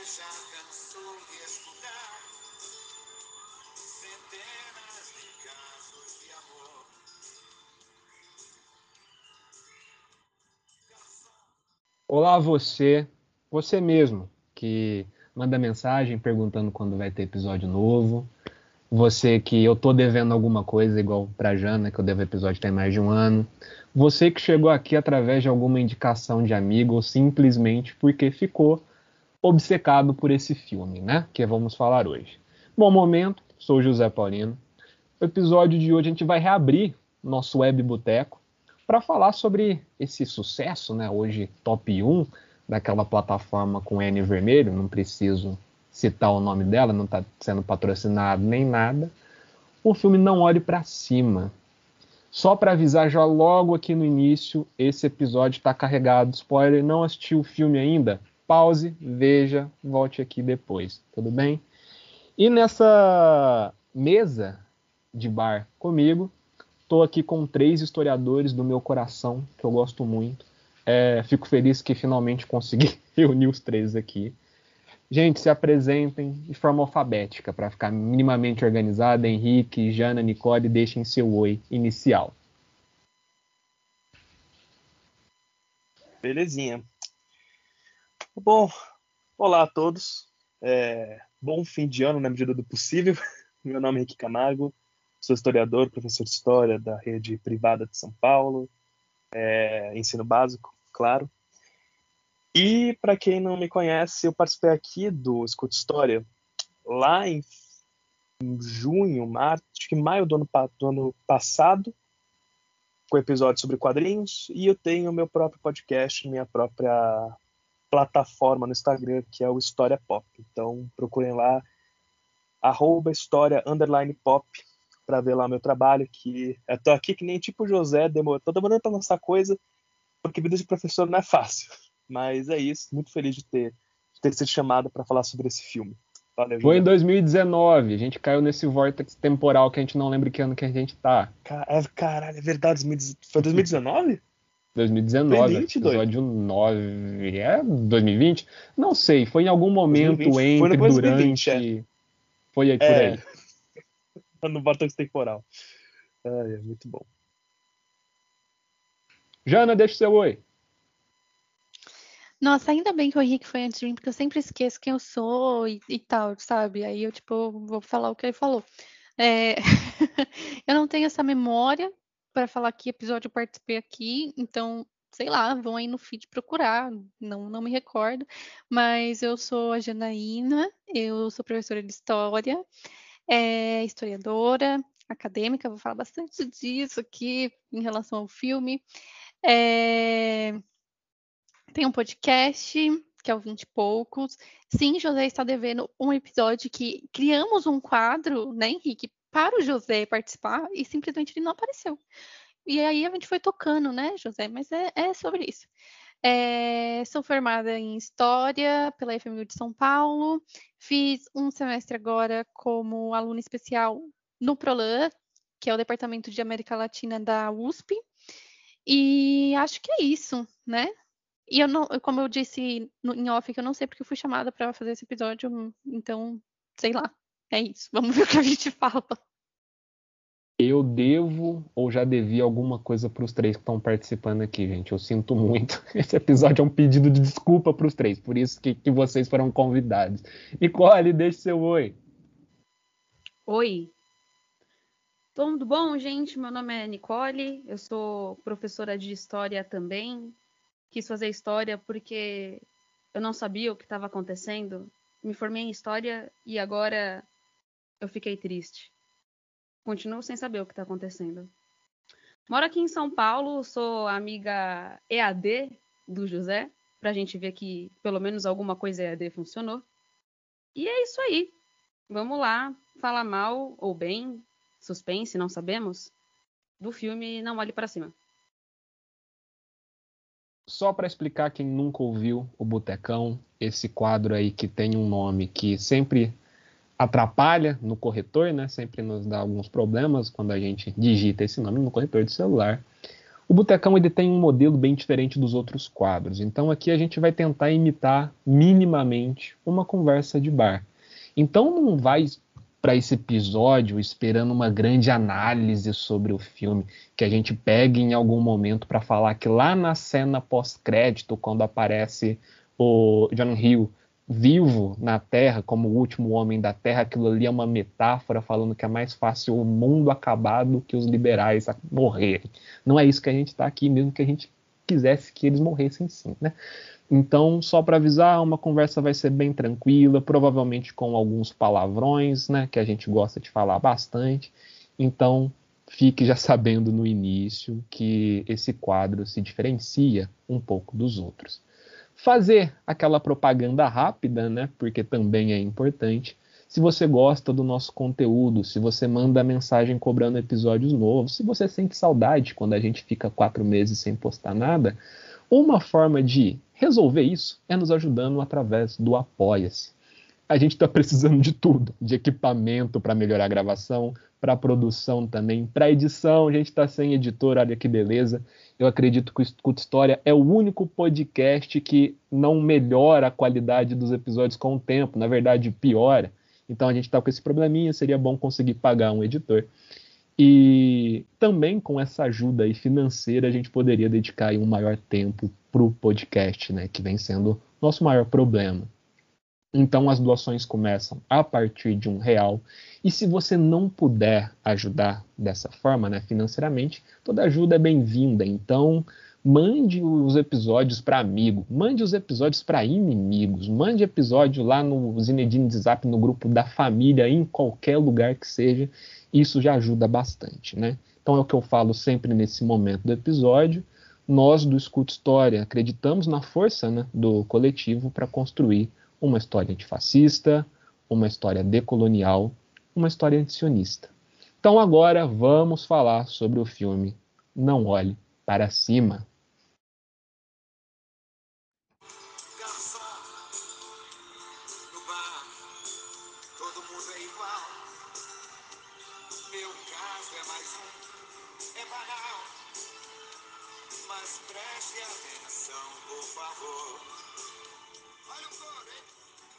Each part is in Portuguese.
já cansou de escutar centenas de casos de amor. Olá você mesmo, que manda mensagem perguntando quando vai ter episódio novo. Você que eu tô devendo alguma coisa, igual pra Jana, que eu devo episódio tem mais de um ano. Você que chegou aqui através de alguma indicação de amigo ou simplesmente porque ficou obcecado por esse filme, né? Que vamos falar hoje. Bom momento, sou o José Paulino. No episódio de hoje a gente vai reabrir nosso Web Boteco para falar sobre esse sucesso, né? Hoje top 1 daquela plataforma com N vermelho, não preciso citar o nome dela, não está sendo patrocinado nem nada. O filme Não Olhe para Cima. Só para avisar já logo aqui no início, esse episódio está carregado de spoiler. Não assistiu o filme ainda? Pause, veja, volte aqui depois, tudo bem? E nessa mesa de bar comigo, estou aqui com 3 historiadores do meu coração, que eu gosto muito. Fico feliz que finalmente consegui reunir os 3 aqui. Gente, se apresentem de forma alfabética, para ficar minimamente organizado. Henrique, Jana, Nicole, deixem seu oi inicial. Belezinha. Bom, olá a todos. Bom fim de ano na medida do possível. Meu nome é Henrique Camargo, sou historiador, professor de História da rede privada de São Paulo, ensino básico, claro. E, para quem não me conhece, eu participei aqui do Escuta História lá em junho, março, acho que maio do ano passado, com episódios sobre quadrinhos, e eu tenho meu próprio podcast, minha própria plataforma no Instagram, que é o História Pop. Então, procurem lá, @história_pop, para ver lá meu trabalho, que eu tô aqui que nem tipo José, tô demorando para lançar coisa, porque vida de professor não é fácil. Mas é isso, muito feliz de ter sido chamado para falar sobre esse filme. Valeu, Foi José. em 2019, a gente caiu nesse vórtice temporal que a gente não lembra que ano que a gente tá. Caralho, é verdade, foi 2019? 2019, 2020, episódio 9. É 2020? Não sei, foi em algum momento 2020, foi entre, depois de 2020, durante. Foi aí por aí. No vórtice temporal. É muito bom. Jana, deixa o seu oi. Nossa, ainda bem que o Henrique foi antes de mim, porque eu sempre esqueço quem eu sou e tal, sabe? Aí eu, vou falar o que ele falou. Eu não tenho essa memória para falar que episódio eu participei aqui, então, sei lá, vão aí no feed procurar, não me recordo. Mas eu sou a Janaína, eu sou professora de História, historiadora, acadêmica, vou falar bastante disso aqui em relação ao filme. Tem um podcast, que é o 20 e poucos. Sim, José está devendo um episódio que criamos um quadro, né, Henrique, para o José participar e simplesmente ele não apareceu. E aí a gente foi tocando, né, José? Mas é sobre isso. Sou formada em História pela FMU de São Paulo. Fiz um semestre agora como aluna especial no ProLan, que é o Departamento de América Latina da USP. E acho que é isso, né? E eu não, como eu disse em off, que eu não sei porque eu fui chamada para fazer esse episódio, então, sei lá. É isso. Vamos ver o que a gente fala. Eu devo ou já devia alguma coisa para os 3 que estão participando aqui, gente. Eu sinto muito. Esse episódio é um pedido de desculpa para os 3, por isso que vocês foram convidados. Nicole, deixe seu oi. Oi. Tudo bom, gente? Meu nome é Nicole, eu sou professora de História também. Quis fazer História porque eu não sabia o que estava acontecendo. Me formei em História e agora eu fiquei triste. Continuo sem saber o que está acontecendo. Moro aqui em São Paulo, sou amiga EAD do José, pra gente ver que pelo menos alguma coisa EAD funcionou. E é isso aí. Vamos lá falar mal ou bem, suspense, não sabemos, do filme Não Olhe Para Cima. Só para explicar quem nunca ouviu o Botecão, esse quadro aí que tem um nome que sempre atrapalha no corretor, né? Sempre nos dá alguns problemas quando a gente digita esse nome no corretor de celular. O Botecão ele tem um modelo bem diferente dos outros quadros. Então aqui a gente vai tentar imitar minimamente uma conversa de bar. Então não vai para esse episódio esperando uma grande análise sobre o filme, que a gente pegue em algum momento para falar que lá na cena pós-crédito, quando aparece o John Hill vivo na Terra, como o último homem da Terra, aquilo ali é uma metáfora falando que é mais fácil o mundo acabar do que os liberais morrerem. Não é isso que a gente está aqui, mesmo que a gente quisesse que eles morressem sim, né? Então, só para avisar, uma conversa vai ser bem tranquila, provavelmente com alguns palavrões, né, que a gente gosta de falar bastante. Então, fique já sabendo no início que esse quadro se diferencia um pouco dos outros. Fazer aquela propaganda rápida, né, porque também é importante. Se você gosta do nosso conteúdo, se você manda mensagem cobrando episódios novos, se você sente saudade quando a gente fica 4 meses sem postar nada, uma forma de resolver isso é nos ajudando através do Apoia-se. A gente está precisando de tudo, de equipamento para melhorar a gravação, para produção também, para edição. A gente está sem editor, olha que beleza. Eu acredito que o Escuta História é o único podcast que não melhora a qualidade dos episódios com o tempo, na verdade piora. Então a gente está com esse probleminha, seria bom conseguir pagar um editor. E também com essa ajuda aí financeira a gente poderia dedicar aí um maior tempo para o podcast, né, que vem sendo nosso maior problema. Então as doações começam a partir de R$1. E se você não puder ajudar dessa forma, né, financeiramente, toda ajuda é bem-vinda. Então mande os episódios para amigo, mande os episódios para inimigos, mande episódio lá no Zinedine de Zap, no grupo da família, em qualquer lugar que seja. Isso já ajuda bastante, né? Então é o que eu falo sempre nesse momento do episódio. Nós do Escuta História acreditamos na força, né, do coletivo para construir uma história antifascista, uma história decolonial, uma história antisionista. Então agora vamos falar sobre o filme Não Olhe para Cima. Garçom, no bar, todo mundo é igual. Meu caso é mais um, é banal. Mas preste atenção, por favor. Olha o coro, hein?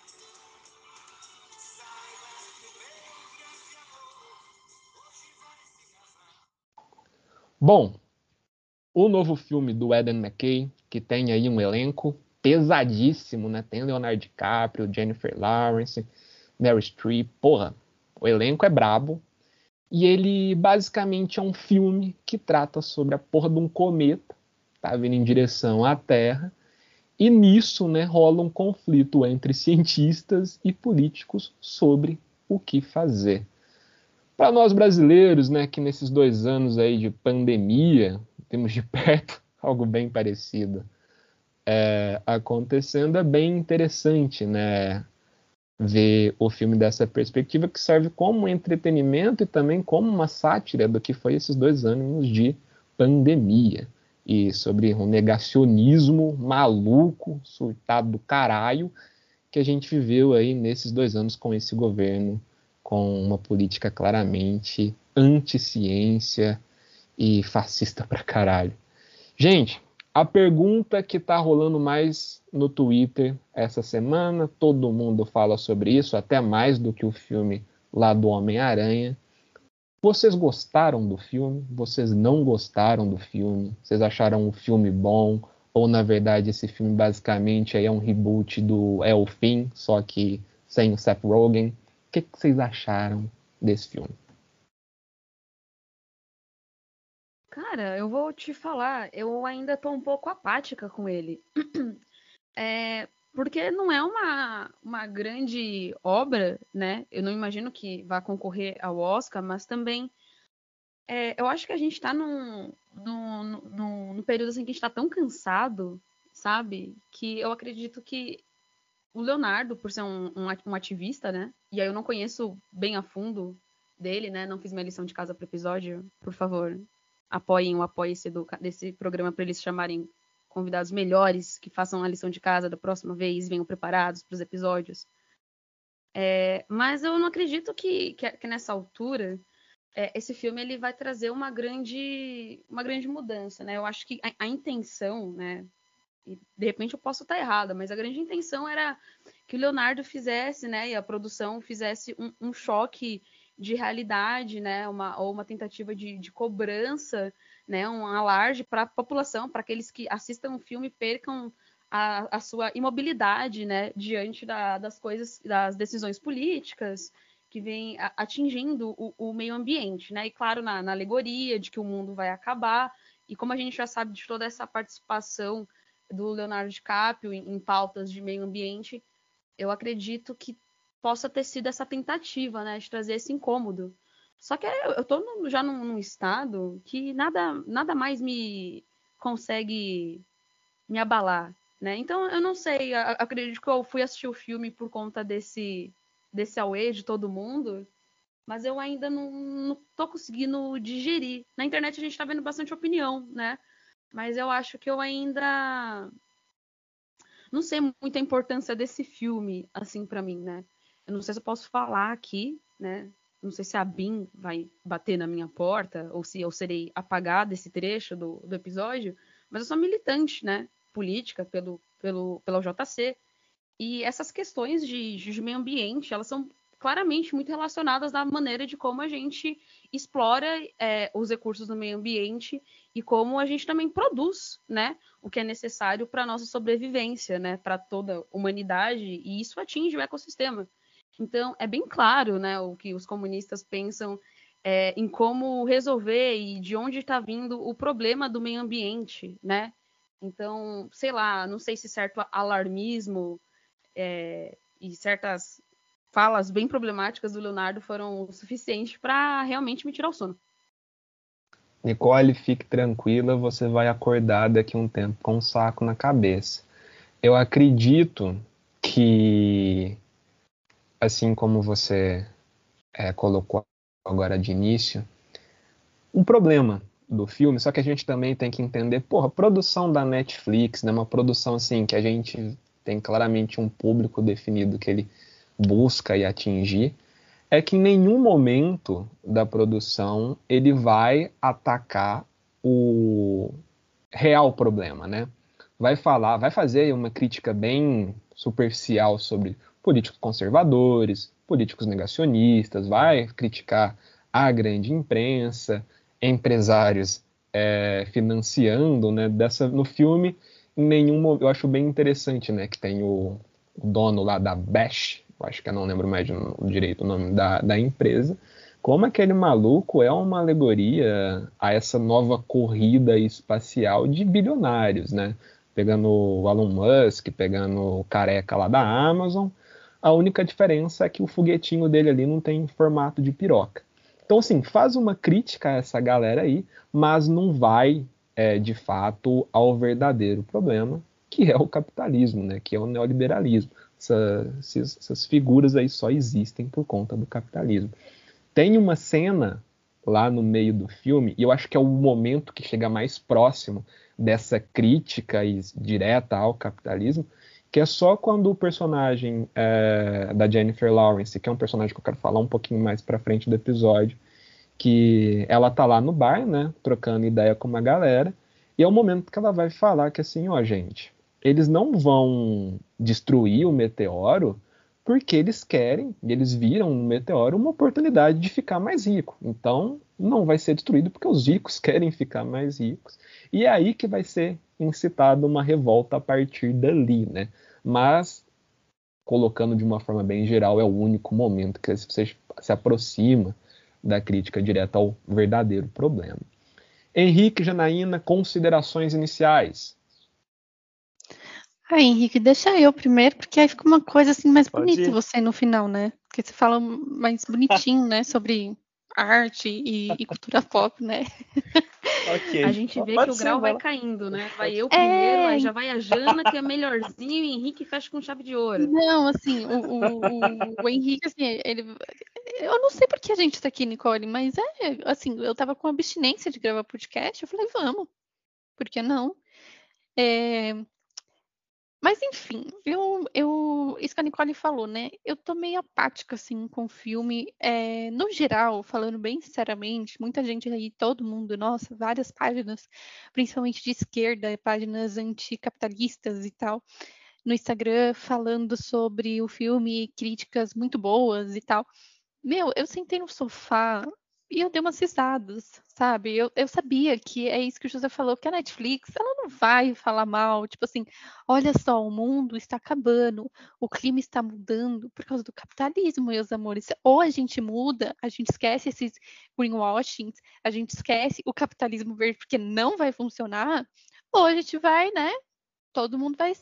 Saiba que o meu grande amor hoje vai se casar. Bom, o novo filme do Eden McKay, que tem aí um elenco pesadíssimo, né? Tem Leonardo DiCaprio, Jennifer Lawrence, Meryl Streep, porra, o elenco é brabo. E ele basicamente é um filme que trata sobre a porra de um cometa, tá vindo em direção à Terra, e nisso, né, rola um conflito entre cientistas e políticos sobre o que fazer. Para nós brasileiros, né, que nesses 2 anos aí de pandemia, temos de perto algo bem parecido acontecendo, é bem interessante, né, ver o filme dessa perspectiva, que serve como entretenimento e também como uma sátira do que foi esses 2 anos de pandemia. E sobre um negacionismo maluco, surtado do caralho, que a gente viveu aí nesses 2 anos com esse governo, com uma política claramente anti-ciência e fascista pra caralho. Gente, a pergunta que tá rolando mais no Twitter essa semana, todo mundo fala sobre isso, até mais do que o filme lá do Homem-Aranha. Vocês gostaram do filme? Vocês não gostaram do filme? Vocês acharam o filme bom? Ou, na verdade, esse filme basicamente aí é um reboot do É o Fim, só que sem o Seth Rogen? O que vocês acharam desse filme? Cara, eu vou te falar, eu ainda tô um pouco apática com ele. Porque não é uma grande obra, né? Eu não imagino que vá concorrer ao Oscar, mas também eu acho que a gente tá num período assim que a gente tá tão cansado, sabe? Que eu acredito que o Leonardo, por ser um ativista, né? E aí eu não conheço bem a fundo dele, né? Não fiz minha lição de casa pro episódio. Por favor, apoiem o apoia-se desse programa para eles chamarem convidados melhores que façam a lição de casa da próxima vez, venham preparados para os episódios. Mas eu não acredito que nessa altura esse filme ele vai trazer uma grande mudança, né? Eu acho que a intenção, né? E de repente eu posso estar errada, mas a grande intenção era que o Leonardo fizesse, né? E a produção fizesse um choque de realidade, né? Ou uma tentativa de cobrança, né? Um alarde para a população, para aqueles que assistam o filme percam a sua imobilidade, né? Diante das coisas, das decisões políticas que vem atingindo o meio ambiente, né? E claro, na alegoria de que o mundo vai acabar, e como a gente já sabe de toda essa participação do Leonardo DiCaprio em pautas de meio ambiente, eu acredito que possa ter sido essa tentativa, né, de trazer esse incômodo. Só que eu tô já num estado que nada mais me consegue me abalar, né? Então eu não sei, acredito que eu fui assistir o filme por conta desse auê de todo mundo, mas eu ainda não tô conseguindo digerir. Na internet a gente tá vendo bastante opinião, né? Mas eu acho que eu ainda não sei muito a importância desse filme, assim, para mim, né? Eu não sei se eu posso falar aqui, né? Não sei se a BIM vai bater na minha porta ou se eu serei apagada desse trecho do episódio, mas eu sou militante, né? Política pela JC. E essas questões de meio ambiente, elas são claramente muito relacionadas à maneira de como a gente explora os recursos do meio ambiente e como a gente também produz, né, o que é necessário para a nossa sobrevivência, né, para toda a humanidade, e isso atinge o ecossistema. Então, é bem claro, né, o que os comunistas pensam em como resolver e de onde está vindo o problema do meio ambiente, né? Então, sei lá, não sei se certo alarmismo e certas falas bem problemáticas do Leonardo foram o suficiente para realmente me tirar o sono. Nicole, fique tranquila, você vai acordar daqui a um tempo com um saco na cabeça. Eu acredito que, assim como você colocou agora de início, um problema do filme, só que a gente também tem que entender, porra, a produção da Netflix, né, uma produção assim que a gente tem claramente um público definido que ele busca e atingir, é que em nenhum momento da produção ele vai atacar o real problema, né? Vai fazer uma crítica bem superficial sobre políticos conservadores, políticos negacionistas, vai criticar a grande imprensa, empresários financiando, né? No filme, em nenhum momento, eu acho bem interessante, né? Que tem o dono lá da Bash, acho que eu não lembro mais direito o nome da empresa, como aquele maluco é uma alegoria a essa nova corrida espacial de bilionários, né? Pegando o Elon Musk, pegando o careca lá da Amazon, a única diferença é que o foguetinho dele ali não tem formato de piroca. Então, assim, faz uma crítica a essa galera aí, mas não vai, de fato, ao verdadeiro problema, que é o capitalismo, né? Que é o neoliberalismo. Essas figuras aí só existem por conta do capitalismo. Tem uma cena lá no meio do filme, e eu acho que é o momento que chega mais próximo dessa crítica direta ao capitalismo, que é só quando o personagem da Jennifer Lawrence, que é um personagem que eu quero falar um pouquinho mais pra frente do episódio, que ela tá lá no bar, né, trocando ideia com uma galera, e é o momento que ela vai falar que assim, ó, gente, eles não vão destruir o meteoro porque eles querem, eles viram no meteoro uma oportunidade de ficar mais rico. Então, não vai ser destruído porque os ricos querem ficar mais ricos. E é aí que vai ser incitada uma revolta a partir dali, né? Mas, colocando de uma forma bem geral, é o único momento que você se aproxima da crítica direta ao verdadeiro problema. Henrique, Janaína, considerações iniciais. Henrique, deixa eu primeiro, porque aí fica uma coisa assim mais Pode bonita ir. você no final, né? Porque você fala mais bonitinho, né? Sobre arte e cultura pop, né? Ok. A gente vê Pode que o ser, grau vai lá. caindo, né? Vai Pode eu ser. primeiro, aí já vai a Jana, que é melhorzinho, e o Henrique fecha com chave de ouro. Não, assim, o Henrique, assim, ele. Eu não sei por que a gente tá aqui, Nicole, mas assim, eu tava com abstinência de gravar podcast, eu falei, vamos, por que não? Mas enfim, isso que que a Nicole falou, né? Eu tô meio apática, assim, com o filme. No geral, falando bem sinceramente, muita gente aí, todo mundo, nossa, várias páginas, principalmente de esquerda, páginas anticapitalistas e tal, no Instagram, falando sobre o filme, críticas muito boas e tal. Meu, eu sentei no sofá e eu dei umas risadas, sabe? Eu sabia que é isso que o José falou, que a Netflix, ela não vai falar mal, tipo assim, olha só, o mundo está acabando, o clima está mudando por causa do capitalismo, meus amores. Ou a gente muda, a gente esquece esses greenwashings, a gente esquece o capitalismo verde porque não vai funcionar, ou a gente vai, né? Todo mundo vai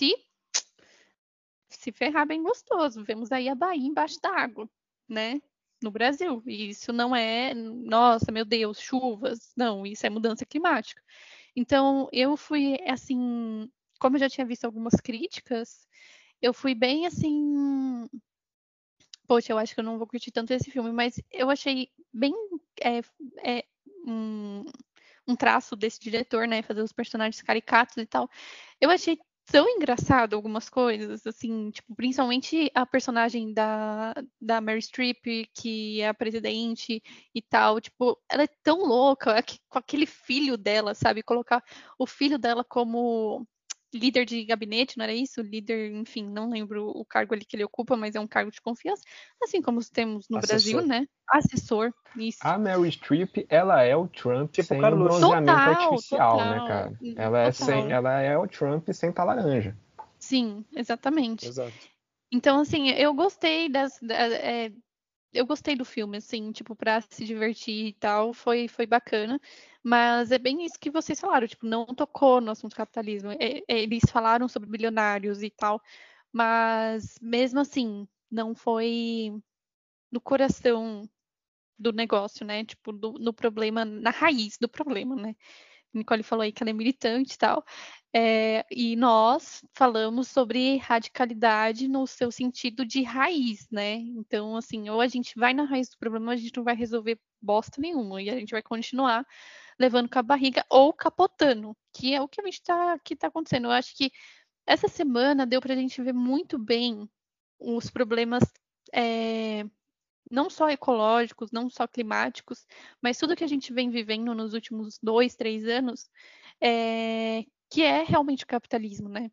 se ferrar bem gostoso. Vemos aí a Bahia embaixo d'água, né? No Brasil. E isso não é, nossa, meu Deus, chuvas. Não, isso é mudança climática. Então, eu fui, assim, como eu já tinha visto algumas críticas, eu fui bem assim. Poxa, eu acho que eu não vou curtir tanto esse filme, mas eu achei bem é, é, um, um traço desse diretor, né? Fazer os personagens caricatos e tal. Eu achei tão engraçado algumas coisas, assim, tipo, principalmente a personagem da Mary Streep, que é a presidente e tal, tipo, ela é tão louca com aquele filho dela, sabe? Colocar o filho dela como líder de gabinete, não era isso? Líder, enfim, não lembro o cargo ali que ele ocupa, mas é um cargo de confiança, assim como temos no Brasil, Assessor. né? Assessor, isso. A Meryl Streep, ela é o Trump Tipo sem o Carlos. bronzeamento Total, artificial, né, total, cara? total. Ela é o Trump sem tá laranja. Sim, exatamente. Exato. Então, assim, eu gostei eu gostei do filme, assim, tipo, pra se divertir e tal, foi bacana. Mas é bem isso que vocês falaram, tipo, não tocou no assunto capitalismo. Eles falaram sobre bilionários e tal, mas mesmo assim, não foi no coração do negócio, né? Tipo, no problema, na raiz do problema, né? Nicole falou aí que ela é militante e tal. E nós falamos sobre radicalidade no seu sentido de raiz, né? Então, assim, ou a gente vai na raiz do problema, ou a gente não vai resolver bosta nenhuma, e a gente vai continuar levando com a barriga ou capotando, que é o que a gente que tá acontecendo. Eu acho que essa semana deu pra gente ver muito bem os problemas. É, não só ecológicos, não só climáticos, mas tudo que a gente vem vivendo nos últimos 2, 3 anos, que é realmente o capitalismo, né?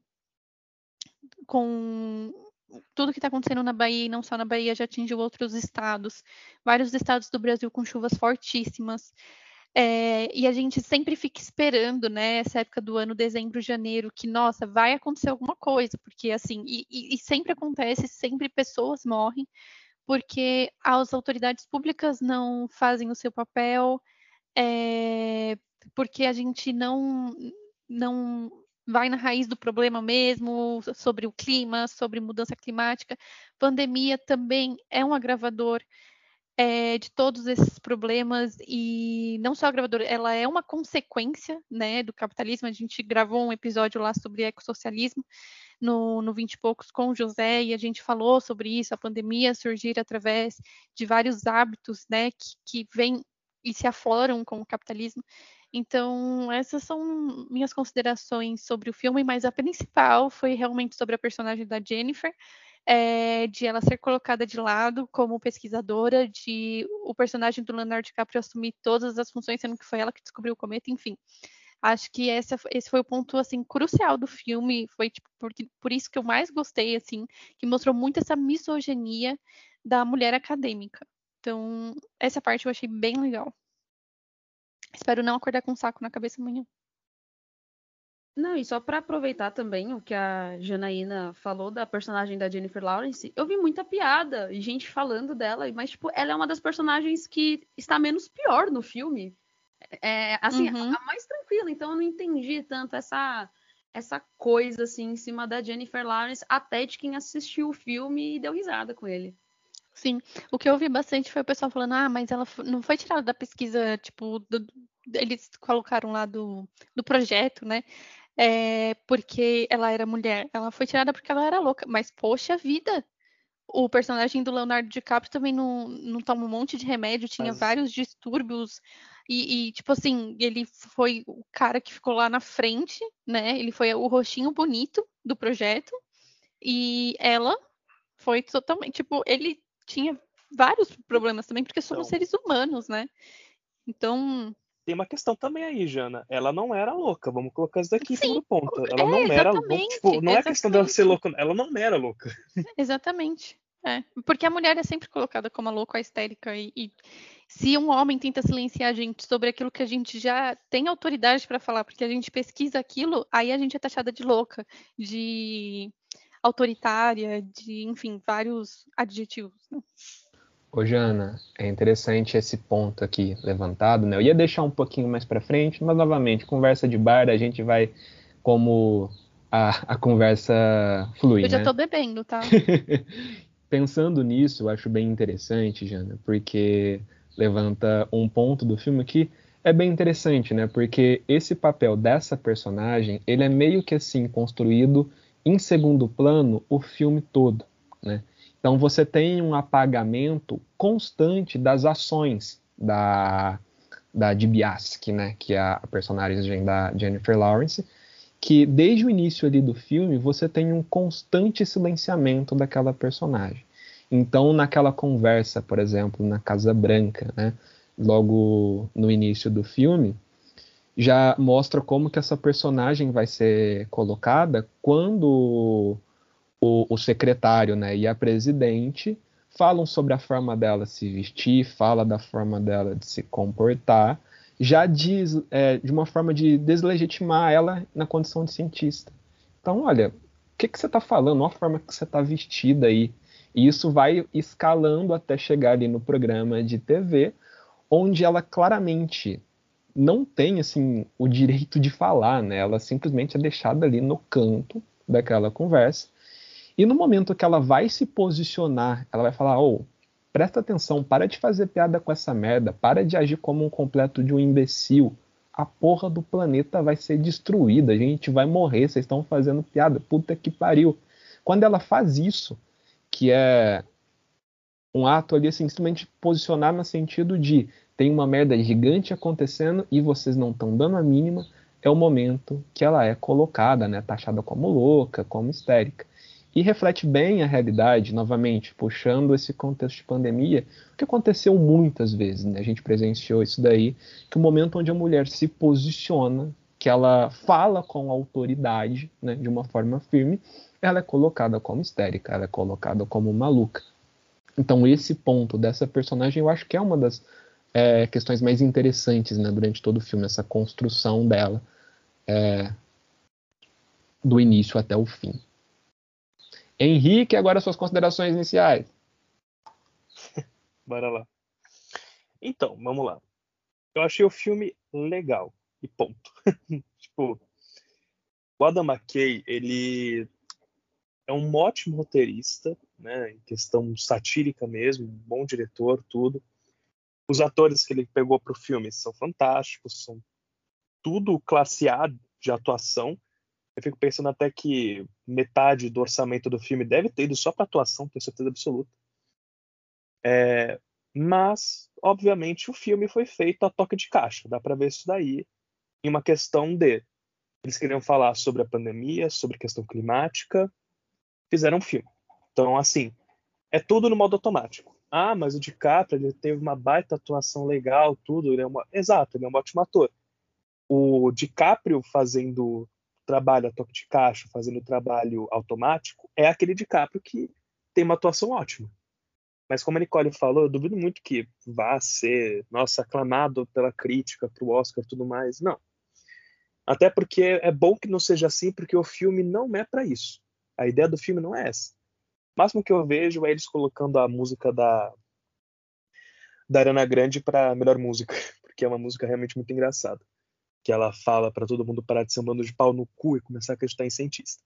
Com tudo que está acontecendo na Bahia, e não só na Bahia, já atingiu outros estados, vários estados do Brasil com chuvas fortíssimas. E a gente sempre fica esperando, né, essa época do ano, dezembro, janeiro, que, nossa, vai acontecer alguma coisa, porque assim, e sempre acontece, sempre pessoas morrem, porque as autoridades públicas não fazem o seu papel, porque a gente não vai na raiz do problema mesmo, sobre o clima, sobre mudança climática. Pandemia também é um agravador de todos esses problemas, e não só agravador, ela é uma consequência, né, do capitalismo. A gente gravou um episódio lá sobre ecossocialismo no 20 e poucos com o José, e a gente falou sobre isso, a pandemia surgir através de vários hábitos, né, que vêm e se afloram com o capitalismo. Então, essas são minhas considerações sobre o filme, mas a principal foi realmente sobre a personagem da Jennifer, de ela ser colocada de lado como pesquisadora, de o personagem do Leonardo DiCaprio assumir todas as funções, sendo que foi ela que descobriu o cometa, enfim. Acho que esse foi o ponto, assim, crucial do filme, foi tipo, por isso que eu mais gostei, assim, que mostrou muito essa misoginia da mulher acadêmica. Então, essa parte eu achei bem legal. Espero não acordar com um saco na cabeça amanhã. Não, e só para aproveitar também o que a Janaína falou da personagem da Jennifer Lawrence, eu vi muita piada e gente falando dela, mas, tipo, ela é uma das personagens que está menos pior no filme. Assim, a mais tranquila, então eu não entendi tanto essa coisa, assim, em cima da Jennifer Lawrence, até de quem assistiu o filme e deu risada com ele. Sim, o que eu ouvi bastante foi o pessoal falando, mas ela não foi tirada da pesquisa, tipo, eles colocaram lá do projeto, né? Porque ela era mulher. Ela foi tirada porque ela era louca. Mas, poxa vida, o personagem do Leonardo DiCaprio também não toma um monte de remédio, tinha Mas vários distúrbios. Tipo assim, ele foi o cara que ficou lá na frente, né? Ele foi o roxinho bonito do projeto. E ela Foi totalmente. Tipo, ele tinha vários problemas também, porque somos Então, seres humanos, né? Então, tem uma questão também aí, Jana. Ela não era louca. Vamos colocar isso daqui em sim, primeiro ponto. Ela não era. Tipo, exatamente, não é questão dela ser exatamente, louca. Ela não era louca. exatamente. É, porque a mulher é sempre colocada como a louca, a histérica, e se um homem tenta silenciar a gente sobre aquilo que a gente já tem autoridade para falar, porque a gente pesquisa aquilo, aí a gente é taxada de louca, de autoritária, de, enfim, vários adjetivos, né? Ô, Jana, é interessante esse ponto aqui levantado, né? Eu ia deixar um pouquinho mais para frente, mas novamente, conversa de bar, a gente vai como a conversa flui, Eu já né? tô bebendo, tá? Pensando nisso, eu acho bem interessante, Jana, porque levanta um ponto do filme que é bem interessante, né? Porque esse papel dessa personagem, ele é meio que assim construído em segundo plano o filme todo, né? Então você tem um apagamento constante das ações da DiBiase, né? Que é a personagem da Jennifer Lawrence, que desde o início ali do filme você tem um constante silenciamento daquela personagem. Então, naquela conversa, por exemplo, na Casa Branca, né, logo no início do filme, já mostra como que essa personagem vai ser colocada quando o secretário, né, e a presidente falam sobre a forma dela se vestir, fala da forma dela de se comportar, já diz de uma forma de deslegitimar ela na condição de cientista. Então, olha, o que você está falando? Olha a forma que você está vestida aí. E isso vai escalando até chegar ali no programa de TV, onde ela claramente não tem assim o direito de falar, né? Ela simplesmente é deixada ali no canto daquela conversa. E no momento que ela vai se posicionar, ela vai falar: "Oh, presta atenção, para de fazer piada com essa merda, para de agir como um completo de um imbecil. A porra do planeta vai ser destruída, a gente vai morrer, vocês estão fazendo piada, puta que pariu." Quando ela faz isso, que é um ato ali assim, simplesmente posicionar no sentido de tem uma merda gigante acontecendo e vocês não estão dando a mínima, é o momento que ela é colocada, né, taxada como louca, como histérica. E reflete bem a realidade, novamente, puxando esse contexto de pandemia, o que aconteceu muitas vezes, né? A gente presenciou isso daí, que o momento onde a mulher se posiciona, que ela fala com autoridade, né, de uma forma firme, ela é colocada como histérica, ela é colocada como maluca. Então esse ponto dessa personagem eu acho que é uma das questões mais interessantes, né, durante todo o filme, essa construção dela do início até o fim. Henrique, agora suas considerações iniciais. Bora lá. Então, vamos lá. Eu achei o filme legal. E ponto. Tipo, o Adam McKay, ele é um ótimo roteirista, né? Em questão satírica mesmo, um bom diretor, tudo. Os atores que ele pegou pro filme são fantásticos, são tudo classe A de atuação. Eu fico pensando até que metade do orçamento do filme deve ter ido só para atuação, tenho certeza absoluta. Mas, obviamente, o filme foi feito a toque de caixa. Dá para ver isso daí em uma questão de eles queriam falar sobre a pandemia, sobre a questão climática, fizeram um filme. Então, assim, é tudo no modo automático. Ah, mas o DiCaprio, ele teve uma baita atuação legal, tudo. Exato, ele é um ótimo ator. O DiCaprio fazendo trabalho a toque de caixa, fazendo trabalho automático, é aquele DiCaprio que tem uma atuação ótima. Mas como a Nicole falou, eu duvido muito que vá ser, nossa, aclamado pela crítica para o Oscar e tudo mais. Não. Até porque é bom que não seja assim, porque o filme não é para isso. A ideia do filme não é essa. O máximo que eu vejo é eles colocando a música da Ariana Grande para melhor música, porque é uma música realmente muito engraçada. Que ela fala para todo mundo parar de ser um bando de pau no cu e começar a acreditar em cientista.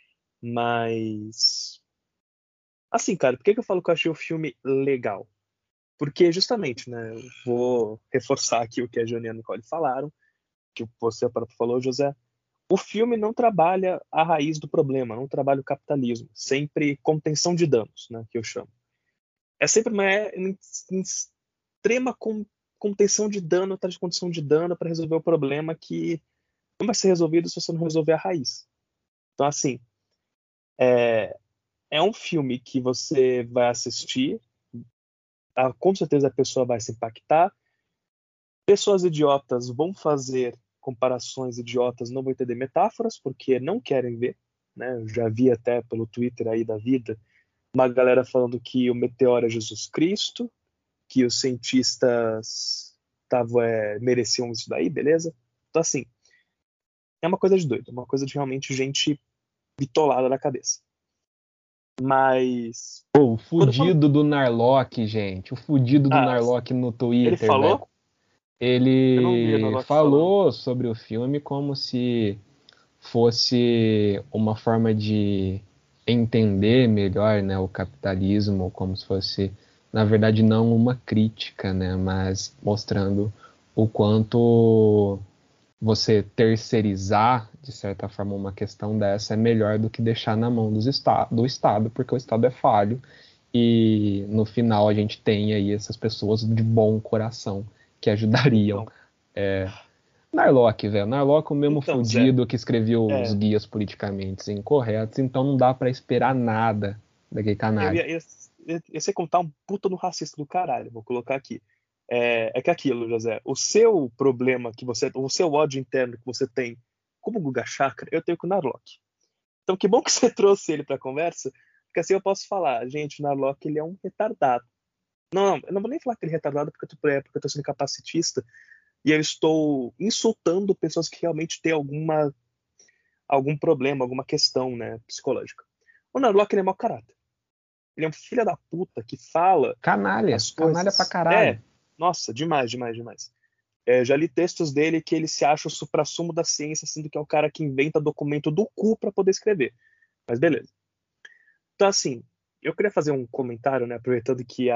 Mas, assim, cara, por que eu falo que eu achei o filme legal? Porque, justamente, né, eu vou reforçar aqui o que a Jane e a Nicole falaram, que você próprio falou, José. O filme não trabalha a raiz do problema, não trabalha o capitalismo, sempre contenção de danos, né, que eu chamo. É sempre uma extrema contenção de dano atrás de contenção de dano para resolver o problema que não vai ser resolvido se você não resolver a raiz. Então, assim, é é um filme que você vai assistir, com certeza a pessoa vai se impactar. Pessoas idiotas vão fazer comparações idiotas, não vão entender metáforas, porque não querem ver, né? Eu já vi até pelo Twitter aí da vida uma galera falando que o meteoro é Jesus Cristo, que os cientistas mereciam isso daí, beleza? Então, assim, é uma coisa de doido, uma coisa de realmente gente bitolada na cabeça. Mas... O fudido do Narlock, gente. O fudido do Ah, Narlock no ele Twitter, velho. falou? Eu não vi a Ele Narlock falando. falou sobre o filme como se fosse uma forma de entender melhor, né, o capitalismo, como se fosse, na verdade, não uma crítica, né, mas mostrando o quanto você terceirizar, de certa forma, uma questão dessa é melhor do que deixar na mão do Estado, porque o Estado é falho e no final a gente tem aí essas pessoas de bom coração que ajudariam. Então, Narlock, velho. Narlock é o mesmo então, Zé, fudido que escreveu os é, guias politicamente incorretos, então não dá pra esperar nada daquele eu canalha. ia ser contar um puta no racista do caralho, vou colocar aqui. É que aquilo, José, o seu problema o seu ódio interno que você tem como Guga Chakra, eu tenho com o Narlock. Então que bom que você trouxe ele pra conversa, porque assim eu posso falar, gente, o Narlock ele é um retardado. Não, eu não vou nem falar que ele é retardado porque eu tô sendo capacitista e eu estou insultando pessoas que realmente têm algum problema, alguma questão, né, psicológica. O Narlock ele é mau caráter. Ele é um filho da puta que fala Canalha. as Canalha pra coisas. caralho. Nossa, demais, demais, demais. Já li textos dele que ele se acha o suprassumo da ciência, sendo que é o cara que inventa documento do cu para poder escrever. Mas beleza. Então, assim, eu queria fazer um comentário, né, aproveitando que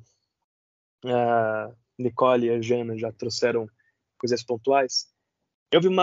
a Nicole e a Jana já trouxeram coisas pontuais. Eu vi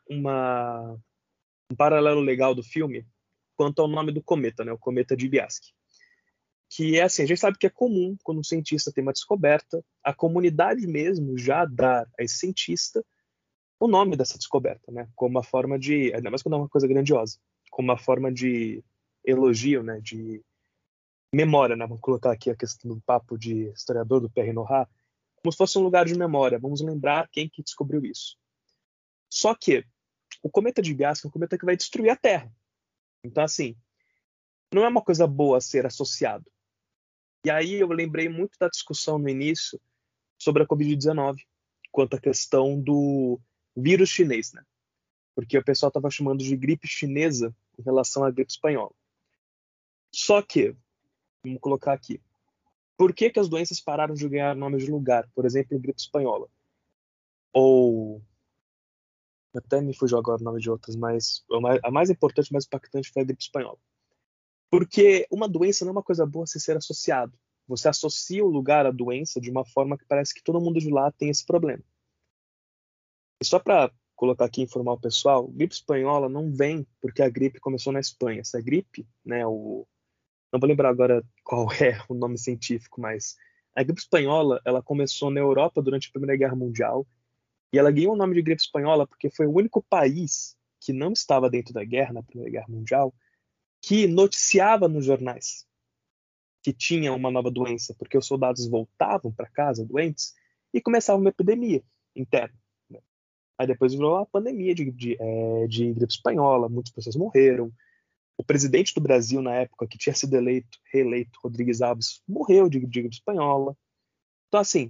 um paralelo legal do filme quanto ao nome do cometa, né, o cometa de Biaski. Que é assim, a gente sabe que é comum quando um cientista tem uma descoberta, a comunidade mesmo já dar a esse cientista o nome dessa descoberta, né? Como uma forma de, ainda mais quando é uma coisa grandiosa, como uma forma de elogio, né? De memória, né? Vamos colocar aqui a questão do papo de historiador do Pierre Nora, como se fosse um lugar de memória. Vamos lembrar quem que descobriu isso. Só que o cometa de Biaski é um cometa que vai destruir a Terra. Então, assim, não é uma coisa boa ser associado. E aí eu lembrei muito da discussão no início sobre a Covid-19, quanto à questão do vírus chinês, né? Porque o pessoal estava chamando de gripe chinesa em relação à gripe espanhola. Só que, vamos colocar aqui, por que as doenças pararam de ganhar nome de lugar? Por exemplo, gripe espanhola. Ou, até me fugiu agora o nome de outras, mas a mais importante, mais impactante foi a gripe espanhola. Porque uma doença não é uma coisa boa se ser associado. Você associa o lugar à doença de uma forma que parece que todo mundo de lá tem esse problema. E só para colocar aqui e informar o pessoal, gripe espanhola não vem porque a gripe começou na Espanha. Essa gripe, né, não vou lembrar agora qual é o nome científico, mas a gripe espanhola, ela começou na Europa durante a Primeira Guerra Mundial e ela ganhou o nome de gripe espanhola porque foi o único país que não estava dentro da guerra, na Primeira Guerra Mundial, que noticiava nos jornais que tinha uma nova doença, porque os soldados voltavam para casa doentes e começava uma epidemia interna. Né? Aí depois virou uma pandemia de gripe espanhola, muitas pessoas morreram. O presidente do Brasil, na época, que tinha sido reeleito, Rodrigues Alves, morreu de gripe espanhola. Então, assim,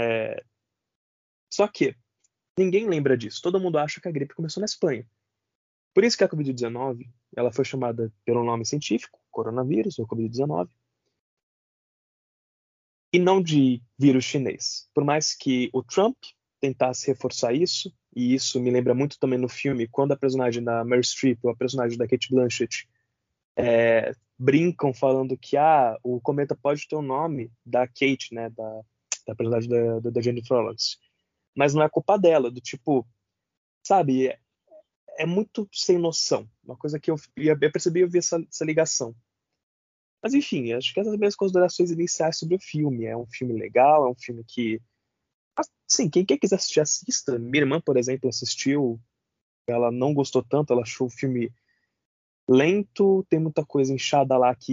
só que ninguém lembra disso. Todo mundo acha que a gripe começou na Espanha. Por isso que a Covid-19 ela foi chamada pelo nome científico, coronavírus, ou Covid-19, e não de vírus chinês. Por mais que o Trump tentasse reforçar isso, e isso me lembra muito também no filme, quando a personagem da Meryl Streep ou a personagem da Kate Blanchett brincam falando que o cometa pode ter o nome da Kate, né, da personagem da Jennifer Lawrence. Mas não é culpa dela, do tipo, sabe, é muito sem noção. Uma coisa que eu percebi, eu vi essa ligação. Mas enfim, acho que essas minhas considerações iniciais sobre o filme. É um filme legal, é um filme que... Assim, quem quiser assistir, assista. Minha irmã, por exemplo, assistiu. Ela não gostou tanto, ela achou o filme lento, tem muita coisa inchada lá que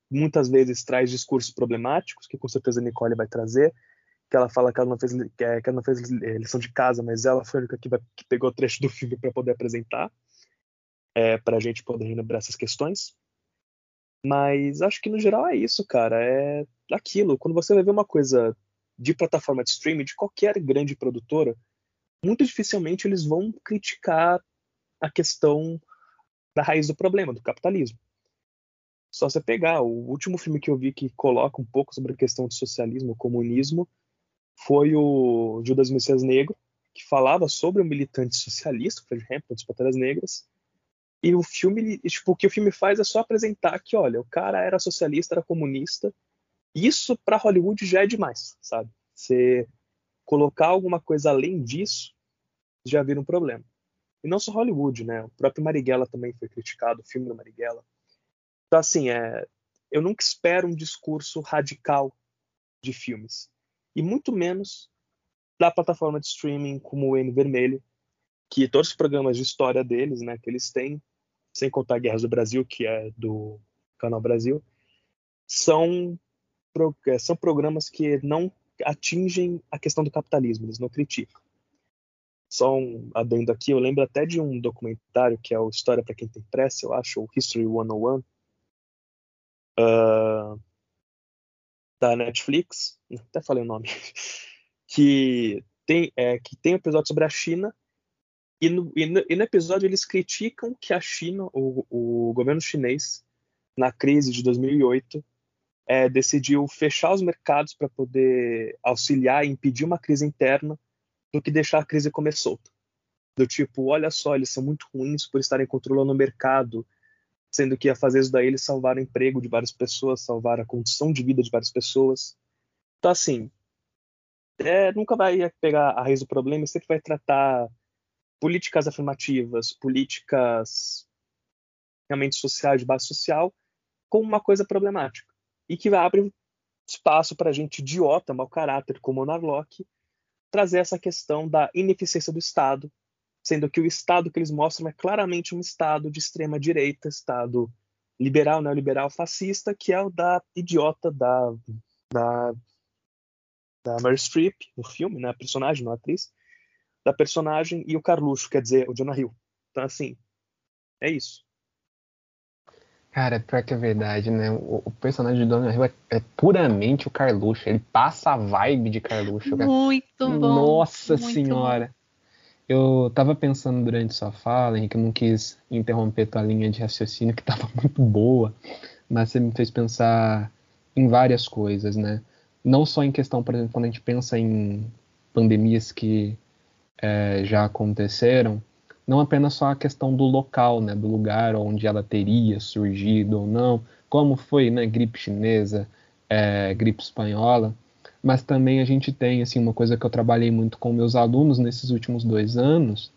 muitas vezes traz discursos problemáticos, que com certeza a Nicole vai trazer, que ela fala que ela não fez lição de casa, mas ela foi a única que pegou trecho do filme para poder apresentar, para a gente poder relembrar essas questões. Mas acho que no geral é isso, cara. É aquilo. Quando você vai ver uma coisa de plataforma de streaming, de qualquer grande produtora, muito dificilmente eles vão criticar a questão da raiz do problema, do capitalismo. Só você pegar, o último filme que eu vi que coloca um pouco sobre a questão de socialismo, comunismo, foi o Judas Messias Negro, que falava sobre o militante socialista, Fred Hampton, dos Panteras Negras. E o filme, tipo, o que o filme faz é só apresentar que, olha, o cara era socialista, era comunista. Isso para Hollywood já é demais, sabe? Você colocar alguma coisa além disso já vira um problema. E não só Hollywood, né? O próprio Marighella também foi criticado, o filme do Marighella. Então, assim, eu nunca espero um discurso radical de filmes. E muito menos da plataforma de streaming como o N Vermelho, que todos os programas de história deles, né, que eles têm, sem contar Guerras do Brasil, que é do Canal Brasil, são programas que não atingem a questão do capitalismo, eles não criticam. Só um adendo aqui, eu lembro até de um documentário que é o História para Quem Tem Pressa, eu acho, o History 101, da Netflix, até falei o nome, que tem episódio sobre a China, e no episódio eles criticam que a China, o governo chinês, na crise de 2008, decidiu fechar os mercados para poder auxiliar e impedir uma crise interna do que deixar a crise comer solta. Do tipo, olha só, eles são muito ruins por estarem controlando o mercado, sendo que a fazer isso daí eles salvaram o emprego de várias pessoas, salvaram a condição de vida de várias pessoas. Então, assim, nunca vai pegar a raiz do problema e sempre vai tratar políticas afirmativas, políticas realmente sociais, de base social, como uma coisa problemática. E que abre espaço para gente idiota, mau caráter, como o Narlock, trazer essa questão da ineficiência do Estado, sendo que o Estado que eles mostram é claramente um Estado de extrema-direita, Estado liberal, neoliberal, fascista, que é o da idiota da Meryl Streep, no filme, né, a personagem, não a atriz, da personagem, e o Carluxo, quer dizer, o Jonah Hill. Então, assim, é isso. Cara, pior que é verdade, né? O personagem de Jonah Hill é puramente o Carluxo. Ele passa a vibe de Carluxo. Muito bom. Nossa muito senhora. Bom. Eu tava pensando durante sua fala, Henrique, eu não quis interromper tua linha de raciocínio, que tava muito boa, mas você me fez pensar em várias coisas, né? Não só em questão, por exemplo, quando a gente pensa em pandemias que já aconteceram, não apenas só a questão do local, né, do lugar onde ela teria surgido ou não, como foi, né, gripe chinesa, gripe espanhola, mas também a gente tem, assim, uma coisa que eu trabalhei muito com meus alunos nesses últimos 2 anos,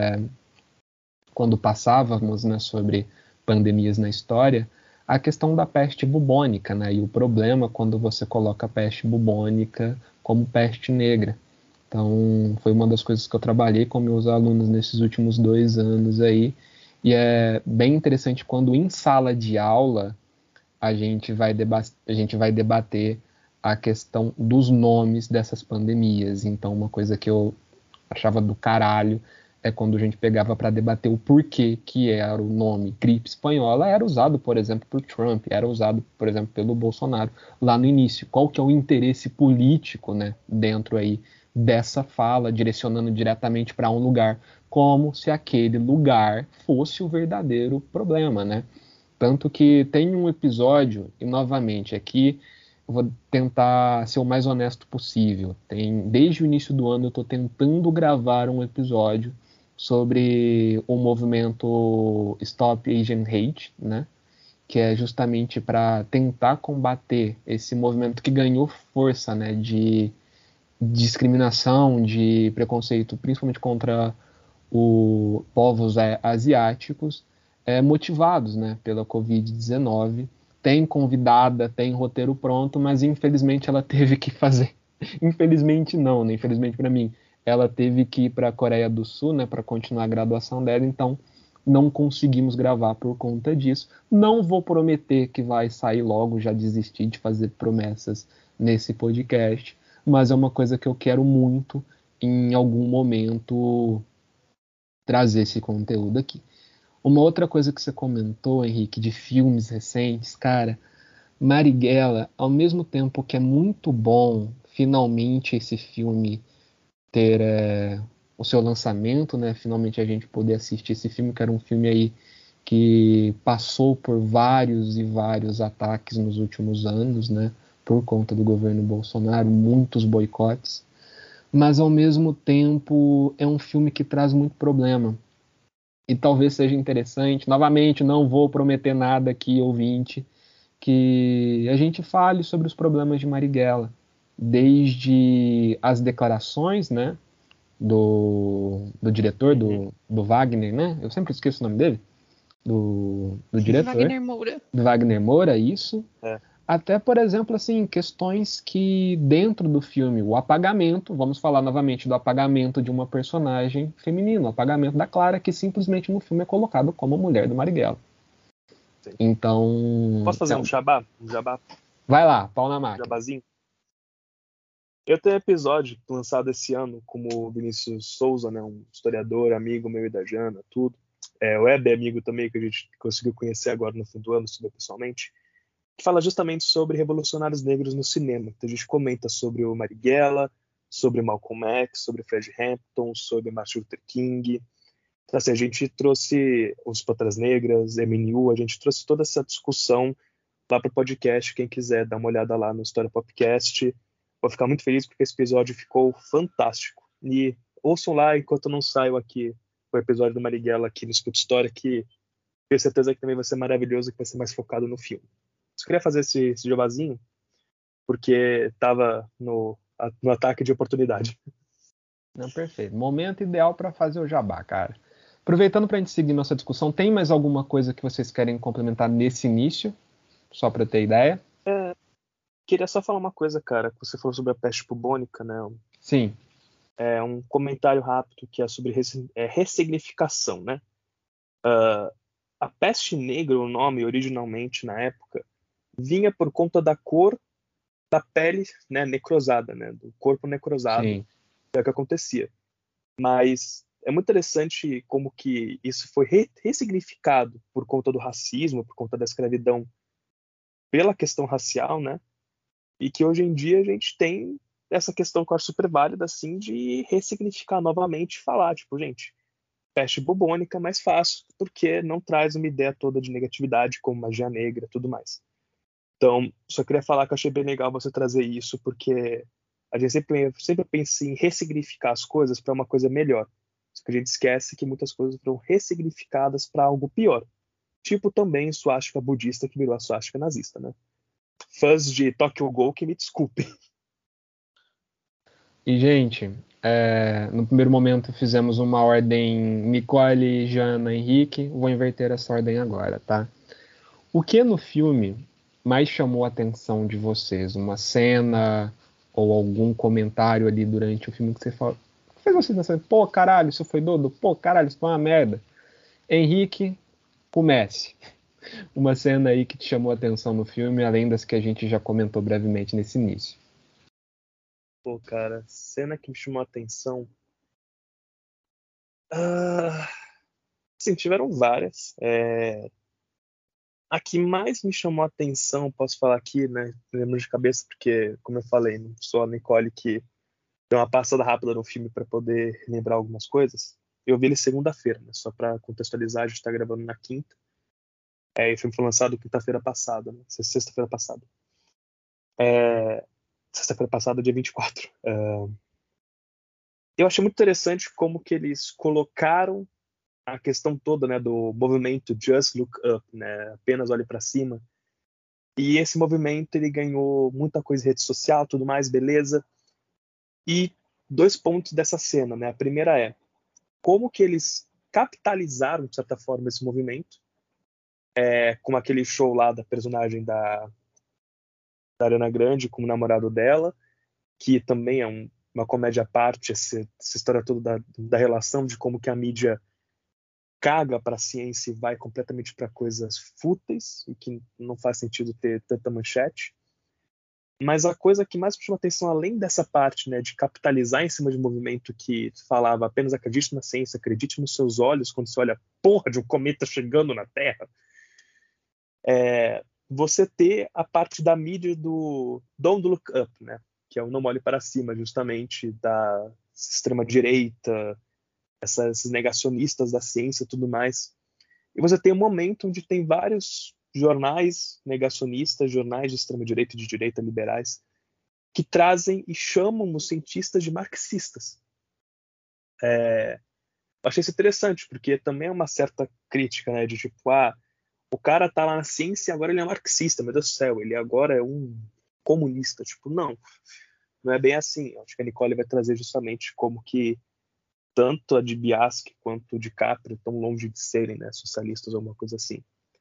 quando passávamos, né, sobre pandemias na história, a questão da peste bubônica, né, e o problema quando você coloca a peste bubônica como peste negra. Então, foi uma das coisas que eu trabalhei com meus alunos nesses últimos 2 anos aí. E é bem interessante quando em sala de aula a gente vai debater a questão dos nomes dessas pandemias. Então, uma coisa que eu achava do caralho é quando a gente pegava para debater o porquê que era o nome gripe espanhola, era usado, por exemplo, por Trump, era usado, por exemplo, pelo Bolsonaro lá no início. Qual que é o interesse político, né, dentro aí dessa fala, direcionando diretamente para um lugar, como se aquele lugar fosse o verdadeiro problema, né? Tanto que tem um episódio, e novamente aqui eu vou tentar ser o mais honesto possível. Desde o início do ano eu estou tentando gravar um episódio sobre o movimento Stop Asian Hate, né? Que é justamente para tentar combater esse movimento que ganhou força, né, de discriminação, de preconceito, principalmente contra os povos asiáticos, motivados, né, pela Covid-19. Tem convidada, tem roteiro pronto, mas infelizmente ela teve que fazer. Infelizmente não, né? Infelizmente para mim. Ela teve que ir para a Coreia do Sul, né, para continuar a graduação dela, então não conseguimos gravar por conta disso. Não vou prometer que vai sair logo, já desisti de fazer promessas nesse podcast, mas é uma coisa que eu quero muito em algum momento trazer esse conteúdo aqui. Uma outra coisa que você comentou, Henrique, de filmes recentes, cara, Marighella, ao mesmo tempo que é muito bom finalmente esse filme ter o seu lançamento, né? Finalmente a gente poder assistir esse filme, que era um filme aí que passou por vários e vários ataques nos últimos anos, né? Por conta do governo Bolsonaro, muitos boicotes. Mas ao mesmo tempo é um filme que traz muito problema. E talvez seja interessante, novamente, não vou prometer nada aqui, ouvinte, que a gente fale sobre os problemas de Marighella, desde as declarações, né, do diretor, do Wagner, né? Eu sempre esqueço o nome dele. Do diretor. Wagner Moura. Do Wagner Moura, isso. É. Até, por exemplo, assim, questões que dentro do filme, o apagamento, vamos falar novamente do apagamento de uma personagem feminina, o apagamento da Clara, que simplesmente no filme é colocado como a mulher do Marighella. Sim. Então... Posso fazer um jabá? Um jabá? Vai lá, pau na máquina. Jabazinho? Eu tenho um episódio lançado esse ano com o Vinícius Souza, né, um historiador, amigo meu e da Jana, tudo. O Web é amigo também, que a gente conseguiu conhecer agora no fim do ano, pessoalmente, que fala justamente sobre revolucionários negros no cinema. Então a gente comenta sobre o Marighella, sobre Malcolm X, sobre Fred Hampton, sobre Martin Luther King. Então, assim, a gente trouxe os Panteras Negras, MNU, a gente trouxe toda essa discussão lá para o podcast. Quem quiser dar uma olhada lá no História Popcast, vou ficar muito feliz porque esse episódio ficou fantástico. E ouçam lá enquanto não saio aqui o episódio do Marighella aqui no Escuta História, que tenho certeza que também vai ser maravilhoso, que vai ser mais focado no filme. Só queria fazer esse jabazinho porque estava no ataque de oportunidade. Não, perfeito. Momento ideal para fazer o jabá, cara. Aproveitando para a gente seguir nossa discussão, tem mais alguma coisa que vocês querem complementar nesse início? Só para eu ter ideia. Queria só falar uma coisa, cara, que você falou sobre a peste bubônica, né? Sim. Um comentário rápido que é sobre ressignificação, né? A peste negra, o nome originalmente na época, vinha por conta da cor da pele, né, necrosada, né? Do corpo necrosado. Sim. É o que acontecia. Mas é muito interessante como que isso foi ressignificado por conta do racismo, por conta da escravidão, pela questão racial, né? E que hoje em dia a gente tem essa questão que eu acho super válida, assim, de ressignificar novamente e falar, tipo, gente, peste bubônica é mais fácil, porque não traz uma ideia toda de negatividade, como magia negra e tudo mais. Então, só queria falar que eu achei bem legal você trazer isso, porque a gente sempre pensa em ressignificar as coisas para uma coisa melhor. Só que a gente esquece que muitas coisas foram ressignificadas para algo pior. Tipo também suástica budista que virou a suástica nazista, né? Fãs de Tokyo Ghoul que me desculpem. E, gente, no primeiro momento fizemos uma ordem Nicole, Jana, Henrique. Vou inverter essa ordem agora, tá? O que no filme mais chamou a atenção de vocês? Uma cena ou algum comentário ali durante o filme que você falou? Fez vocês pensarem, pô, caralho, isso foi doido? Pô, caralho, isso foi uma merda. Henrique, comece. Uma cena aí que te chamou a atenção no filme, além das que a gente já comentou brevemente nesse início. Pô, cara, cena que me chamou a atenção. Sim, tiveram várias. A que mais me chamou a atenção, posso falar aqui, né? Lembro de cabeça, porque, como eu falei, não sou a Nicole que deu uma passada rápida no filme para poder lembrar algumas coisas. Eu vi ele segunda-feira, né? Só para contextualizar, a gente tá gravando na quinta. E o filme foi lançado quinta-feira passada, né? Sexta-feira passada. Sexta-feira passada, dia 24. Eu achei muito interessante como que eles colocaram a questão toda, né, do movimento Just Look Up, né, apenas olhe para cima. E esse movimento ele ganhou muita coisa em rede social, tudo mais, beleza. E 2 pontos dessa cena, né? A primeira é como que eles capitalizaram de certa forma esse movimento, com aquele show lá da personagem da Ariana Grande com o namorado dela, que também é uma comédia à parte, essa história toda da relação de como que a mídia caga para a ciência e vai completamente para coisas fúteis e que não faz sentido ter tanta manchete. Mas a coisa que mais me chama atenção, além dessa parte, né, de capitalizar em cima de um movimento que falava apenas acredite na ciência, acredite nos seus olhos quando você olha a porra de um cometa chegando na Terra, você ter a parte da mídia do Don't Look Up, né, que é o Não Olhe para Cima, justamente da extrema-direita, esses negacionistas da ciência e tudo mais. E você tem um momento onde tem vários jornais negacionistas, jornais de extrema-direita e de direita liberais, que trazem e chamam os cientistas de marxistas. Eu achei isso interessante, porque também é uma certa crítica, né, de tipo, o cara tá lá na ciência e agora ele é marxista, meu Deus do céu, ele agora é um comunista. Tipo, não é bem assim. Eu acho que a Nicole vai trazer justamente como que tanto a DiBiase quanto o DiCaprio estão longe de serem, né, socialistas ou alguma coisa assim.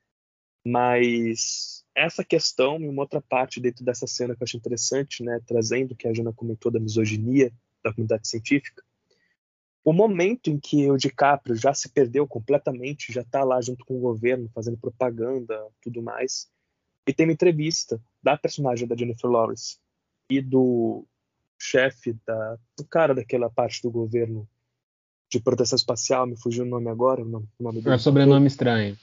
Mas essa questão e uma outra parte dentro dessa cena que eu achei interessante, né, trazendo o que a Jana comentou da misoginia da comunidade científica, o momento em que o DiCaprio já se perdeu completamente, já está lá junto com o governo, fazendo propaganda, tudo mais, e tem uma entrevista da personagem da Jennifer Lawrence e do chefe, do cara daquela parte do governo de proteção espacial, me fugiu o nome agora, o nome dele. É sobrenome estranho.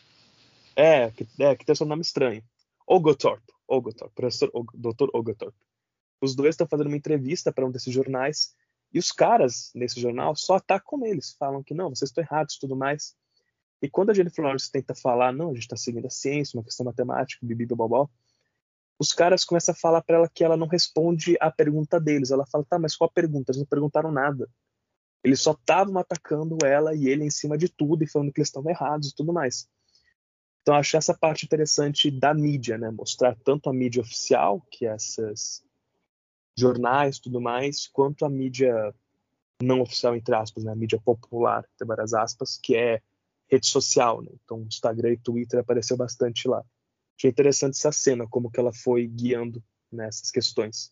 Que tem seu nome estranho. Oglethorpe, professor Dr. Oglethorpe. Os dois estão fazendo uma entrevista para um desses jornais e os caras nesse jornal só atacam eles, falam que não, vocês estão errados e tudo mais. E quando a Jennifer Lawrence tenta falar, não, a gente está seguindo a ciência, uma questão matemática, bibibobobó, os caras começam a falar para ela que ela não responde a pergunta deles. Ela fala, tá, mas qual a pergunta? Eles não perguntaram nada. Eles só estavam atacando ela e ele em cima de tudo e falando que eles estavam errados e tudo mais. Então, acho essa parte interessante da mídia, né? Mostrar tanto a mídia oficial, que é esses jornais e tudo mais, quanto a mídia não oficial, entre aspas, né? A mídia popular, tem várias aspas, que é rede social, né? Então, Instagram e Twitter apareceu bastante lá. Achei interessante essa cena, como que ela foi guiando nessas questões.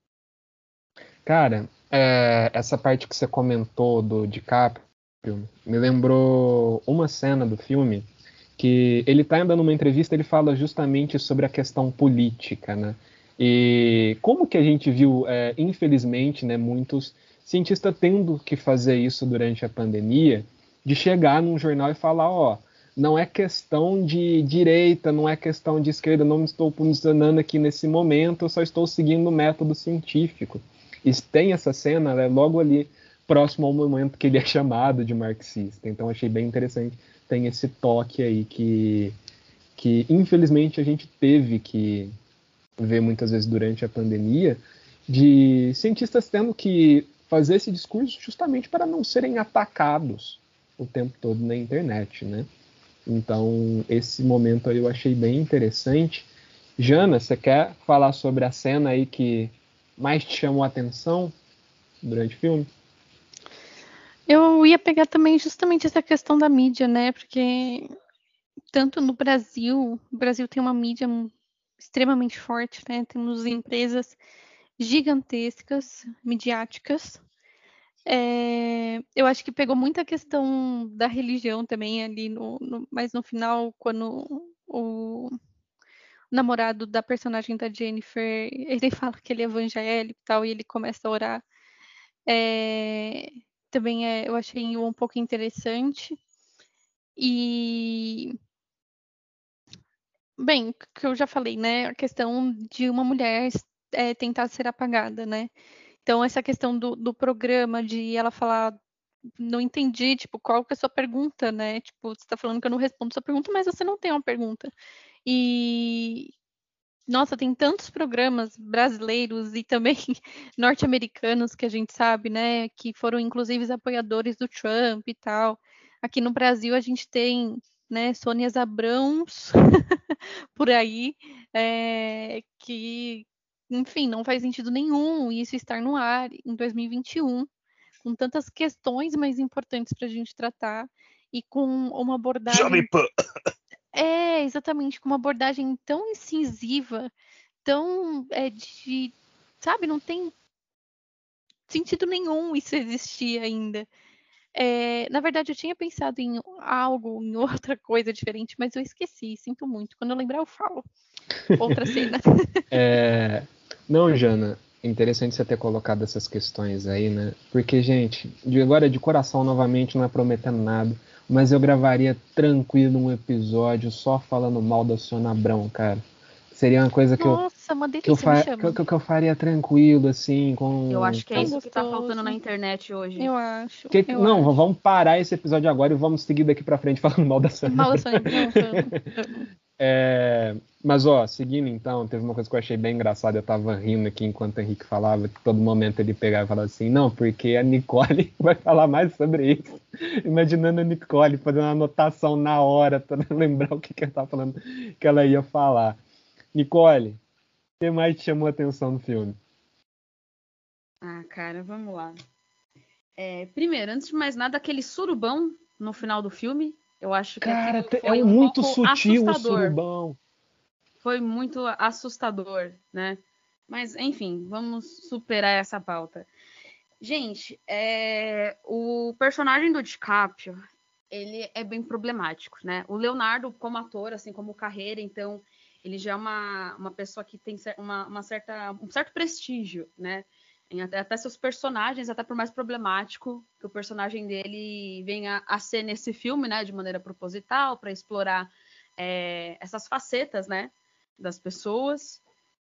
Cara, essa parte que você comentou do DiCaprio me lembrou uma cena do filme que ele tá dando uma entrevista, ele fala justamente sobre a questão política, né? E como que a gente viu, infelizmente, né, muitos cientistas tendo que fazer isso durante a pandemia, de chegar num jornal e falar, não é questão de direita, não é questão de esquerda, não me estou posicionando aqui nesse momento, eu só estou seguindo o método científico. E tem essa cena, né, logo ali próximo ao momento que ele é chamado de marxista. Então achei bem interessante, tem esse toque aí que infelizmente a gente teve que ver muitas vezes durante a pandemia, de cientistas tendo que fazer esse discurso justamente para não serem atacados o tempo todo na internet, né? Então esse momento aí eu achei bem interessante. Jana, você quer falar sobre a cena aí que mais te chamou a atenção durante o filme? Eu ia pegar também justamente essa questão da mídia, né? Porque tanto no Brasil, o Brasil tem uma mídia extremamente forte, né? Temos empresas gigantescas, midiáticas. Eu acho que pegou muita questão da religião também ali, mas no final, quando o namorado da personagem da Jennifer, ele fala que ele é evangélico e tal, e ele começa a orar. Também eu achei um pouco interessante. E, bem, que eu já falei, né? A questão de uma mulher tentar ser apagada, né? Então, essa questão do programa, de ela falar, não entendi, tipo, qual que é a sua pergunta, né? Tipo, você tá falando que eu não respondo sua pergunta, mas você não tem uma pergunta. E, nossa, tem tantos programas brasileiros e também norte-americanos que a gente sabe, né? Que foram, inclusive, os apoiadores do Trump e tal. Aqui no Brasil, a gente tem, né, Sônia Abrãos por aí, que, enfim, não faz sentido nenhum isso estar no ar em 2021, com tantas questões mais importantes para a gente tratar e com uma abordagem. Exatamente, com uma abordagem tão incisiva, tão sabe, não tem sentido nenhum isso existir ainda. Na verdade, eu tinha pensado em algo, em outra coisa diferente, mas eu esqueci. Sinto muito. Quando eu lembrar, eu falo. Outra cena. Não, Jana, interessante você ter colocado essas questões aí, né? Porque, gente, agora de coração novamente, não é prometendo nada, mas eu gravaria tranquilo um episódio só falando mal da Sônia Abrão, cara. Seria uma coisa Nossa, uma delícia, me chama. que eu faria tranquilo, assim, com... Eu acho que é Tão isso que tá gostoso. faltando na internet hoje. Eu acho. Não, vamos parar esse episódio agora e vamos seguir daqui pra frente falando mal da Sônia Mal da Abrão. Sônia Abrão, vamos. Mas, ó, seguindo então, teve uma coisa que eu achei bem engraçada. Eu tava rindo aqui enquanto o Henrique falava, que todo momento ele pegava e falava assim, não, porque a Nicole vai falar mais sobre isso. Imaginando a Nicole fazendo uma anotação na hora pra lembrar o que ela tava falando que ela ia falar. Nicole, o que mais te chamou a atenção no filme? Ah, cara, vamos lá. Primeiro, antes de mais nada, aquele surubão no final do filme, eu acho que Cara, aquilo foi muito pouco sutil assustador. o surubão. Foi muito assustador, né? Mas, enfim, vamos superar essa pauta. Gente, o personagem do DiCaprio, ele é bem problemático, né? O Leonardo, como ator, assim como carreira, então, ele já é uma pessoa que tem um certo prestígio, né? Até seus personagens, até por mais problemático que o personagem dele venha a ser nesse filme, né? De maneira proposital, para explorar essas facetas, né? Das pessoas.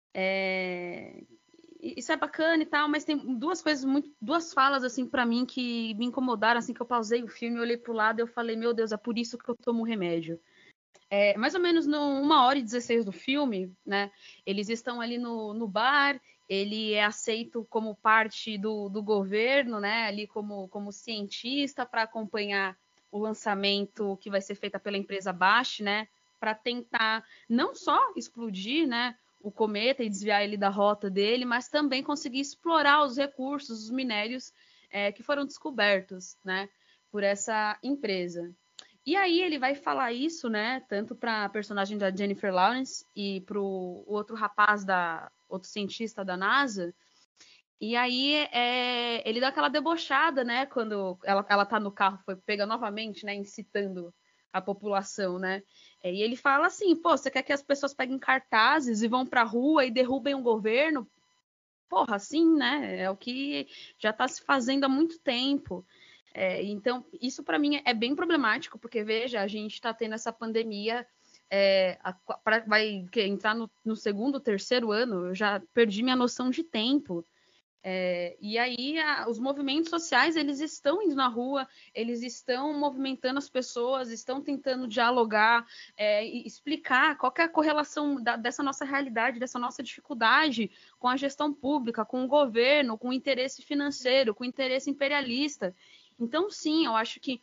Isso é bacana e tal, mas tem duas falas assim para mim que me incomodaram, assim, que eu pausei o filme, eu olhei pro lado e eu falei, meu Deus, é por isso que eu tomo remédio. Mais ou menos no 1h16 do filme, né? Eles estão ali no bar, ele é aceito como parte do governo, né? Ali como cientista para acompanhar o lançamento que vai ser feito pela empresa Bash, né? Para tentar não só explodir, né? O cometa e desviar ele da rota dele, mas também conseguir explorar os recursos, os minérios que foram descobertos, né? Por essa empresa. E aí ele vai falar isso, né, tanto para a personagem da Jennifer Lawrence e para o outro rapaz, outro cientista da NASA. E aí ele dá aquela debochada, né, quando ela tá no carro, pega novamente, né, incitando a população, né. E ele fala assim, pô, você quer que as pessoas peguem cartazes e vão pra rua e derrubem o governo? Porra, assim, né, é o que já está se fazendo há muito tempo. Então, isso para mim é bem problemático, porque, veja, a gente está tendo essa pandemia, vai entrar no segundo, terceiro ano, eu já perdi minha noção de tempo. E aí os movimentos sociais, eles estão indo na rua, eles estão movimentando as pessoas, estão tentando dialogar, e explicar qual que é a correlação dessa nossa realidade, dessa nossa dificuldade com a gestão pública, com o governo, com o interesse financeiro, com o interesse imperialista. Então, sim, eu acho que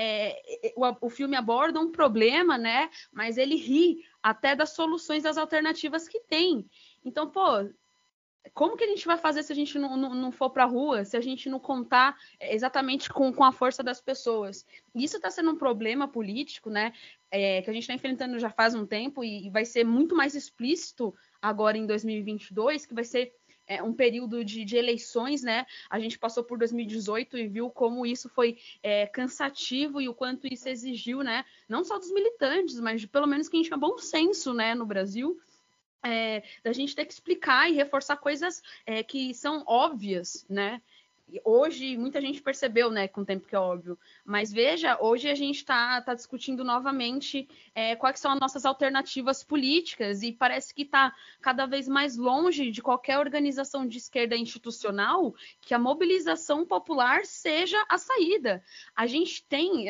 o filme aborda um problema, né? Mas ele ri até das soluções, das alternativas que tem. Então, pô, como que a gente vai fazer se a gente não for para a rua, se a gente não contar exatamente com a força das pessoas? Isso está sendo um problema político, né? Que a gente está enfrentando já faz um tempo e vai ser muito mais explícito agora em 2022, que vai ser um período de eleições, né? A gente passou por 2018 e viu como isso foi cansativo e o quanto isso exigiu, né? Não só dos militantes, mas pelo menos que a gente tenha bom senso, né, no Brasil. Da gente ter que explicar e reforçar coisas que são óbvias, né? Hoje, muita gente percebeu, né, com o tempo que é óbvio. Mas veja, hoje a gente está discutindo novamente quais são as nossas alternativas políticas e parece que está cada vez mais longe de qualquer organização de esquerda institucional que a mobilização popular seja a saída. A gente tem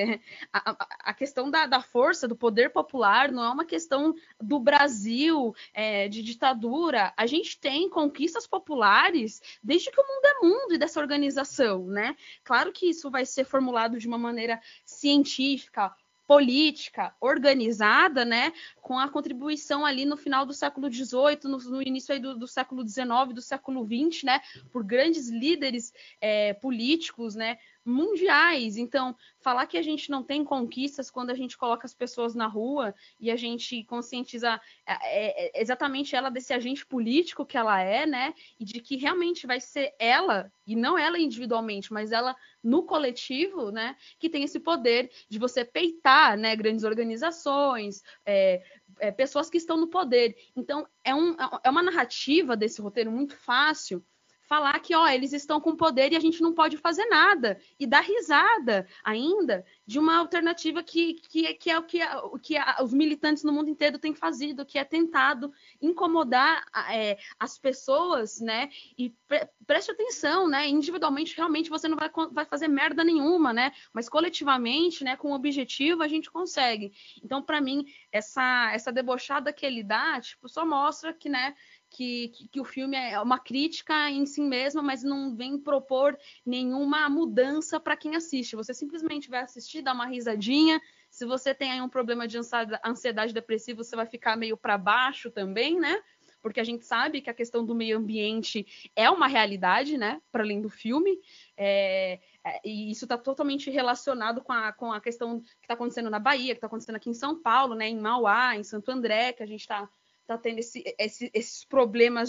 a questão da força, do poder popular, não é uma questão do Brasil, de ditadura. A gente tem conquistas populares desde que o mundo é mundo e dessa organização, né? Claro que isso vai ser formulado de uma maneira científica, política, organizada, né? Com a contribuição ali no final do século XVIII, no início aí do século XIX, do século XX, né? Por grandes líderes políticos, né? mundiais. Então, falar que a gente não tem conquistas quando a gente coloca as pessoas na rua e a gente conscientiza exatamente ela desse agente político que ela é, né? E de que realmente vai ser ela, e não ela individualmente, mas ela no coletivo, né? Que tem esse poder de você peitar, né? Grandes organizações, pessoas que estão no poder. Então, é uma narrativa desse roteiro muito fácil falar que, eles estão com poder e a gente não pode fazer nada. E dar risada ainda de uma alternativa que é o que os militantes no mundo inteiro têm fazido, que é tentado incomodar as pessoas, né? E preste atenção, né? Individualmente, realmente, você não vai fazer merda nenhuma, né? Mas coletivamente, né? Com objetivo, a gente consegue. Então, para mim, essa debochada que ele dá, tipo, só mostra que, né? Que o filme é uma crítica em si mesma, mas não vem propor nenhuma mudança para quem assiste. Você simplesmente vai assistir, dar uma risadinha. Se você tem aí um problema de ansiedade depressiva, você vai ficar meio para baixo também, né? Porque a gente sabe que a questão do meio ambiente é uma realidade, né? Para além do filme. E isso está totalmente relacionado com a questão que está acontecendo na Bahia, que está acontecendo aqui em São Paulo, né? Em Mauá, em Santo André, que a gente está tendo esses problemas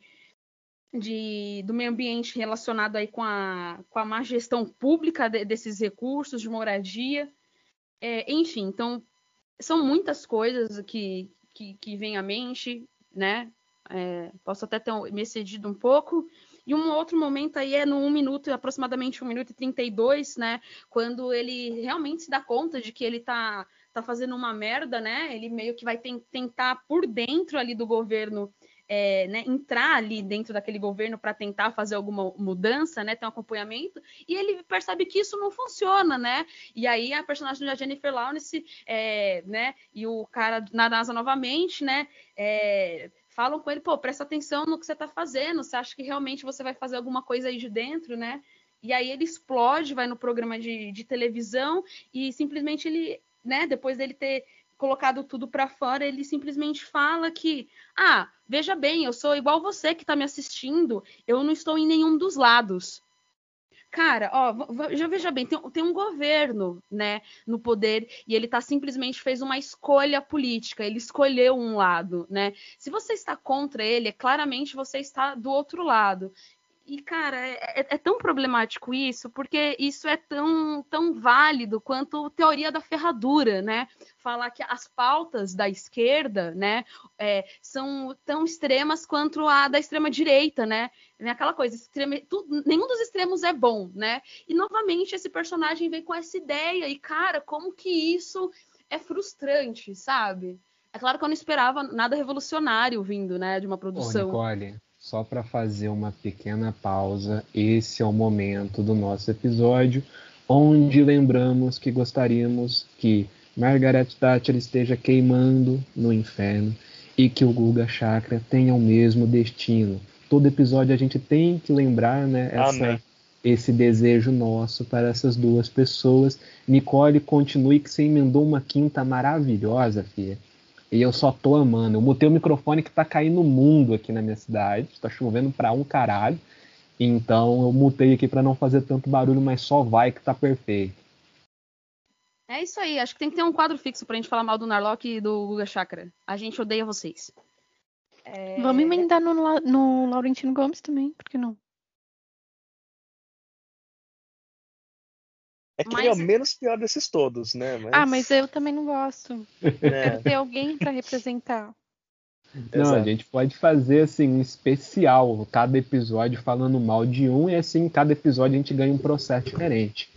do meio ambiente relacionado aí com a má gestão pública desses recursos de moradia. Enfim, então, são muitas coisas que vêm à mente, né? Posso até ter me excedido um pouco. E um outro momento aí no 1 minuto, aproximadamente 1 minuto e 32, né? Quando ele realmente se dá conta de que ele tá fazendo uma merda, né? Ele meio que vai tentar por dentro ali do governo, né? Entrar ali dentro daquele governo para tentar fazer alguma mudança, né? Ter um acompanhamento, e ele percebe que isso não funciona, né? E aí a personagem da Jennifer Lawrence, né? E o cara na NASA novamente, né? Falam com ele, presta atenção no que você está fazendo, você acha que realmente você vai fazer alguma coisa aí de dentro, né? E aí ele explode, vai no programa de televisão e simplesmente ele, né, depois dele ter colocado tudo para fora, ele simplesmente fala que, veja bem, eu sou igual você que está me assistindo, eu não estou em nenhum dos lados. Cara, já veja bem, tem um governo, né, no poder, e ele simplesmente fez uma escolha política, ele escolheu um lado, né? Se você está contra ele, claramente você está do outro lado. E, cara, é tão problemático isso, porque isso é tão válido quanto teoria da ferradura, né? Falar que as pautas da esquerda, né, são tão extremas quanto a da extrema-direita, né? Aquela coisa, nenhum dos extremos é bom, né? E, novamente, esse personagem vem com essa ideia, e, cara, como que isso é frustrante, sabe? É claro que eu não esperava nada revolucionário vindo, né, de uma produção. Nicole, só para fazer uma pequena pausa, esse é o momento do nosso episódio onde lembramos que gostaríamos que Margaret Thatcher esteja queimando no inferno e que o Guga Chakra tenha o mesmo destino. Todo episódio a gente tem que lembrar, né, esse desejo nosso para essas duas pessoas. Nicole, continue que você emendou uma quinta maravilhosa, filha. E eu só tô amando. Eu mutei o microfone que tá caindo no mundo aqui na minha cidade. Tá chovendo pra um caralho. Então eu mutei aqui pra não fazer tanto barulho, mas só vai que tá perfeito. É isso aí. Acho que tem que ter um quadro fixo pra gente falar mal do Narlock e do Guga Chakra. A gente odeia vocês. Vamos emendar no Laurentino Gomes também, por que não? É que ele é o menos pior desses todos, né? Mas eu também não gosto. Quero ter alguém pra representar. Não, Exato. a gente pode fazer assim um especial, cada episódio falando mal de um, e assim, cada episódio a gente ganha um processo diferente.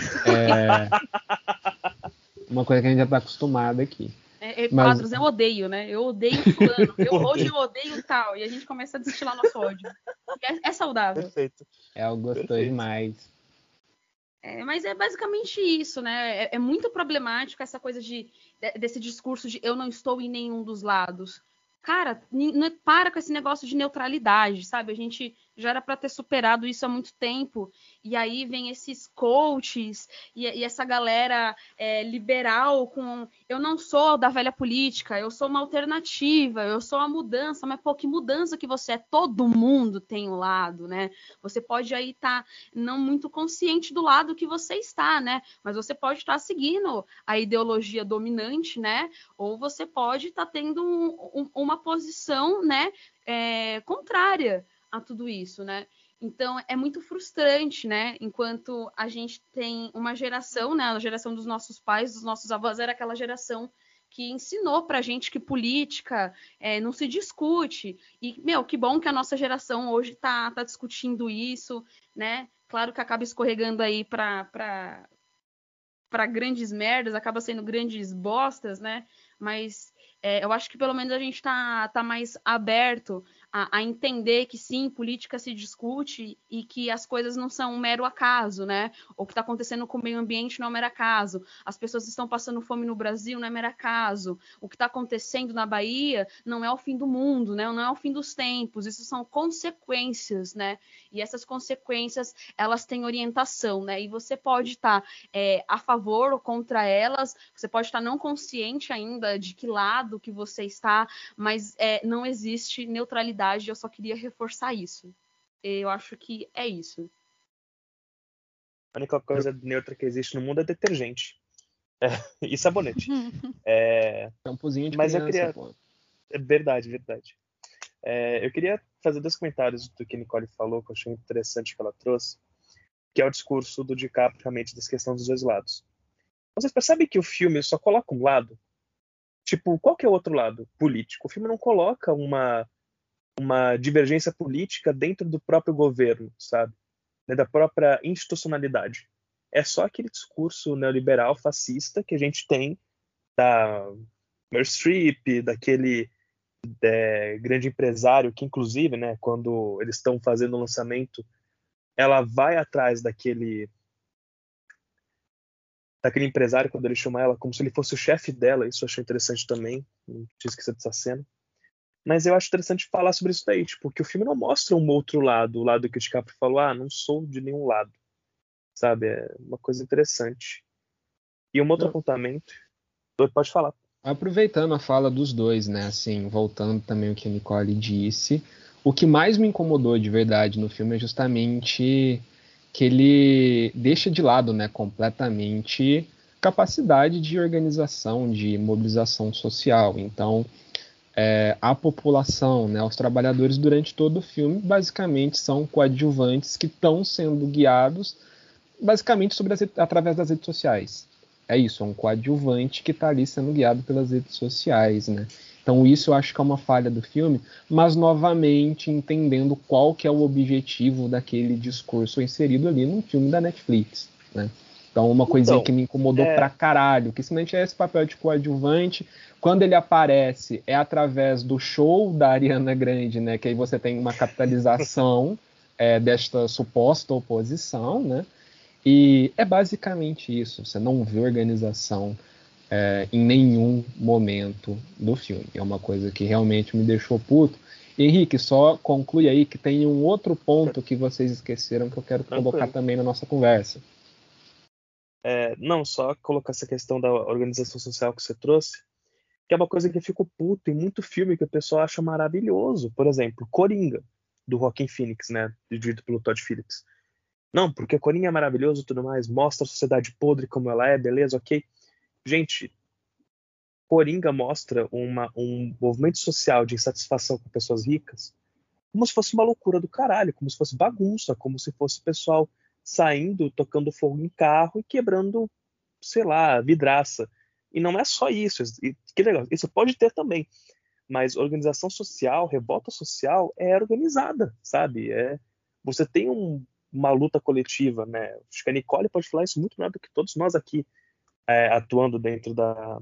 Uma coisa que a gente já tá acostumado aqui. Quadros, eu odeio, né? Eu odeio fulano. Hoje eu odeio tal. E a gente começa a destilar nosso ódio. É saudável. Perfeito. Eu gostei demais. Mas é basicamente isso, né? É muito problemático essa coisa desse discurso de eu não estou em nenhum dos lados. Cara, para com esse negócio de neutralidade, sabe? A gente já era para ter superado isso há muito tempo. E aí vem esses coaches e essa galera liberal com... Eu não sou da velha política, eu sou uma alternativa, eu sou uma mudança. Mas, pô, que mudança que você é? Todo mundo tem um lado, né? Você pode aí estar não muito consciente do lado que você está, né? Mas você pode estar seguindo a ideologia dominante, né? Ou você pode estar tendo uma posição, né, contrária a tudo isso, né? Então é muito frustrante, né? Enquanto a gente tem uma geração, né? A geração dos nossos pais, dos nossos avós, era aquela geração que ensinou pra gente que política não se discute. E, que bom que a nossa geração hoje tá discutindo isso, né? Claro que acaba escorregando aí para grandes merdas, acaba sendo grandes bostas, né? Mas eu acho que pelo menos a gente tá mais aberto a entender que sim, política se discute e que as coisas não são um mero acaso, né? O que está acontecendo com o meio ambiente não é um mero acaso. As pessoas estão passando fome no Brasil, não é mero acaso. O que está acontecendo na Bahia não é o fim do mundo, né? Não é o fim dos tempos. Isso são consequências, né? E essas consequências, elas têm orientação, né? E você pode estar a favor ou contra elas, você pode estar não consciente ainda de que lado que você está, mas não existe neutralidade. Eu só queria reforçar isso. Eu acho que é isso. A única coisa neutra que existe no mundo é detergente. E sabonete. Campozinho de Mas criança, eu queria... pô. É verdade. Eu queria fazer 2 comentários do que a Nicole falou, que eu achei muito interessante que ela trouxe, que é o discurso do DiCaprio, realmente, das questões dos 2 lados. Vocês percebem que o filme só coloca um lado? Tipo, qual que é o outro lado? Político. O filme não coloca uma divergência política dentro do próprio governo, sabe? Da própria institucionalidade. É só aquele discurso neoliberal fascista que a gente tem da Meryl Streep, daquele grande empresário que, inclusive, né, quando eles estão fazendo o lançamento, ela vai atrás daquele empresário, quando ele chama ela, como se ele fosse o chefe dela. Isso eu achei interessante também. Não tinha esquecido dessa cena. Mas eu acho interessante falar sobre isso daí, tipo, porque o filme não mostra um outro lado, o lado que o DiCaprio falou, não sou de nenhum lado, sabe? É uma coisa interessante. E um outro Não. apontamento, pode falar. Aproveitando a fala dos dois, né, assim, voltando também ao que a Nicole disse, o que mais me incomodou de verdade no filme é justamente que ele deixa de lado, né, completamente capacidade de organização, de mobilização social. Então, a população, né, os trabalhadores durante todo o filme, basicamente são coadjuvantes que estão sendo guiados basicamente através das redes sociais. É isso, é um coadjuvante que está ali sendo guiado pelas redes sociais, né? Então isso eu acho que é uma falha do filme, mas novamente entendendo qual que é o objetivo daquele discurso inserido ali num filme da Netflix, né? Então uma coisinha que me incomodou pra caralho, que simplesmente é esse papel de coadjuvante. Quando ele aparece é através do show da Ariana Grande, né? Que aí você tem uma capitalização desta suposta oposição, né? E é basicamente isso. Você não vê organização em nenhum momento do filme. É uma coisa que realmente me deixou puto. Henrique, só conclui aí que tem um outro ponto que vocês esqueceram que eu quero colocar também na nossa conversa. Não, só colocar essa questão da organização social que você trouxe, que é uma coisa que eu fico puto em muito filme que o pessoal acha maravilhoso. Por exemplo, Coringa, do Joaquin Phoenix, né? Dirigido pelo Todd Phillips. Não, porque Coringa é maravilhoso e tudo mais, mostra a sociedade podre como ela é, beleza, ok. Gente, Coringa mostra um movimento social de insatisfação com pessoas ricas como se fosse uma loucura do caralho, como se fosse bagunça, como se fosse pessoal saindo, tocando fogo em carro e quebrando, sei lá, vidraça. E não é só isso. Que legal, isso pode ter também. Mas organização social, revolta social é organizada, sabe? Você tem uma luta coletiva, né? Acho que a Nicole pode falar isso muito melhor do que todos nós aqui atuando dentro da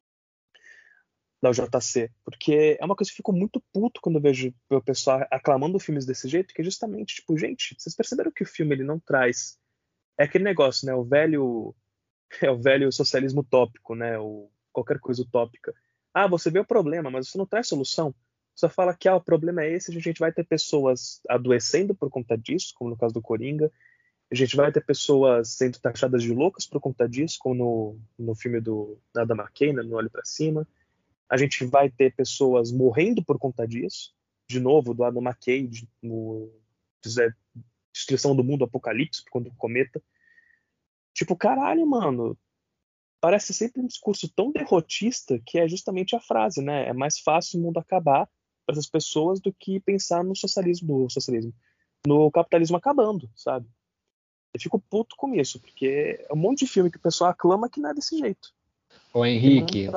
UJC, porque é uma coisa que eu fico muito puto quando eu vejo o pessoal aclamando filmes desse jeito, que é justamente, tipo, gente, vocês perceberam que o filme ele não traz... É aquele negócio, né? É o velho socialismo utópico, né? Qualquer coisa utópica. Você vê o problema, mas você não traz solução. só fala que o problema é esse, a gente vai ter pessoas adoecendo por conta disso, como no caso do Coringa, a gente vai ter pessoas sendo taxadas de loucas por conta disso, como no filme do Adam McKay, né, no Olho Pra Cima. A gente vai ter pessoas morrendo por conta disso, de novo, do Adam McKay, destruição do mundo, apocalipse, por conta do cometa. Tipo, caralho, mano, parece sempre um discurso tão derrotista que é justamente a frase, né? É mais fácil o mundo acabar para essas pessoas do que pensar no socialismo, no capitalismo acabando, sabe? Eu fico puto com isso, porque é um monte de filme que o pessoal aclama que não é desse jeito. Ô Henrique,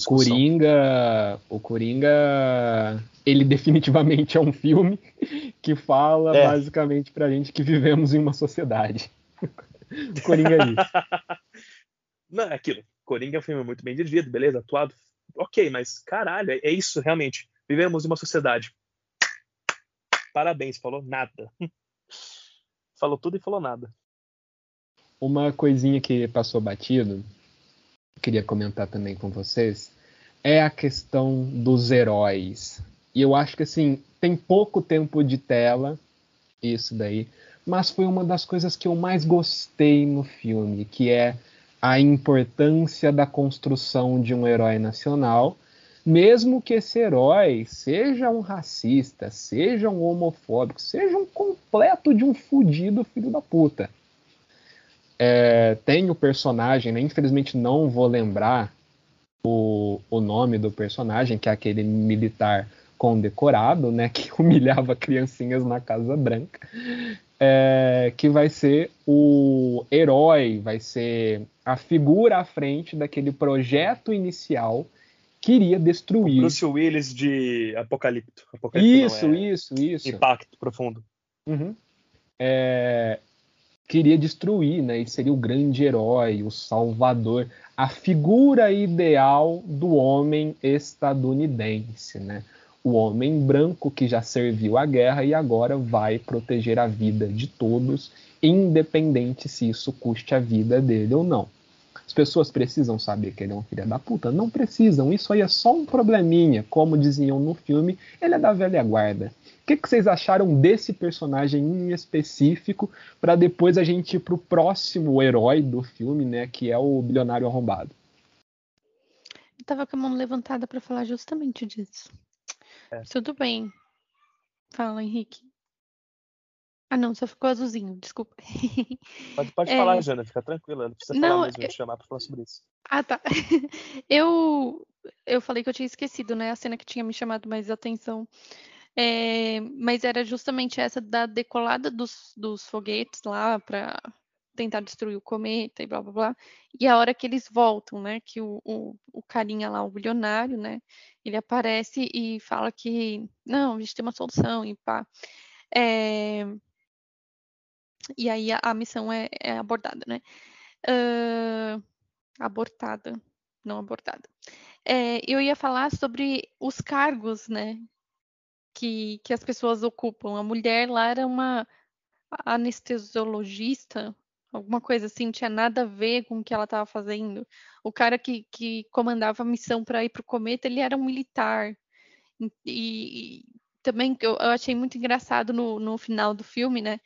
o Coringa, ele definitivamente é um filme que fala basicamente pra gente que vivemos em uma sociedade. O Coringa é isso. Não, é aquilo. Coringa é um filme muito bem dirigido, beleza, atuado. Ok, mas caralho, é isso realmente. Vivemos em uma sociedade. Parabéns, falou nada. Falou tudo e falou nada. Uma coisinha que passou batido, queria comentar também com vocês, é a questão dos heróis. E eu acho que assim, tem pouco tempo de tela, isso daí, mas foi uma das coisas que eu mais gostei no filme, que é a importância da construção de um herói nacional, mesmo que esse herói seja um racista, seja um homofóbico, seja um completo de um fudido filho da puta. Tem o personagem, né? Infelizmente não vou lembrar o nome do personagem, que é aquele militar condecorado, né? Que humilhava criancinhas na Casa Branca, que vai ser o herói, vai ser a figura à frente daquele projeto inicial que iria destruir. O Bruce Willis de Apocalipto. Isso. Impacto Profundo. Uhum. Queria destruir, né? E seria o grande herói, o salvador, a figura ideal do homem estadunidense, né? O homem branco que já serviu a guerra e agora vai proteger a vida de todos, independente se isso custe a vida dele ou não. As pessoas precisam saber que ele é um filho da puta? Não precisam, isso aí é só um probleminha, como diziam no filme, ele é da velha guarda. O que vocês acharam desse personagem em específico, para depois a gente ir pro próximo herói do filme, né, que é o bilionário arrombado? Eu tava com a mão levantada para falar justamente disso. Tudo bem. Fala, Henrique. Ah, não, só ficou azulzinho, desculpa. Pode falar, Jana, fica tranquila. Não precisa falar mesmo, me chamar pra falar sobre isso. Ah, tá. Eu falei que eu tinha esquecido, né? A cena que tinha me chamado mais atenção. Mas era justamente essa da decolada dos foguetes lá para tentar destruir o cometa e blá blá blá. E a hora que eles voltam, né? Que o carinha lá, o bilionário, né? Ele aparece e fala que não, a gente tem uma solução e pá. E aí a missão é abordada, né? Abortada, não abordada. Eu ia falar sobre os cargos, né? Que as pessoas ocupam. A mulher lá era uma anestesiologista, alguma coisa assim, não tinha nada a ver com o que ela estava fazendo. O cara que comandava a missão para ir para o cometa, ele era um militar. E também eu achei muito engraçado no final do filme, né?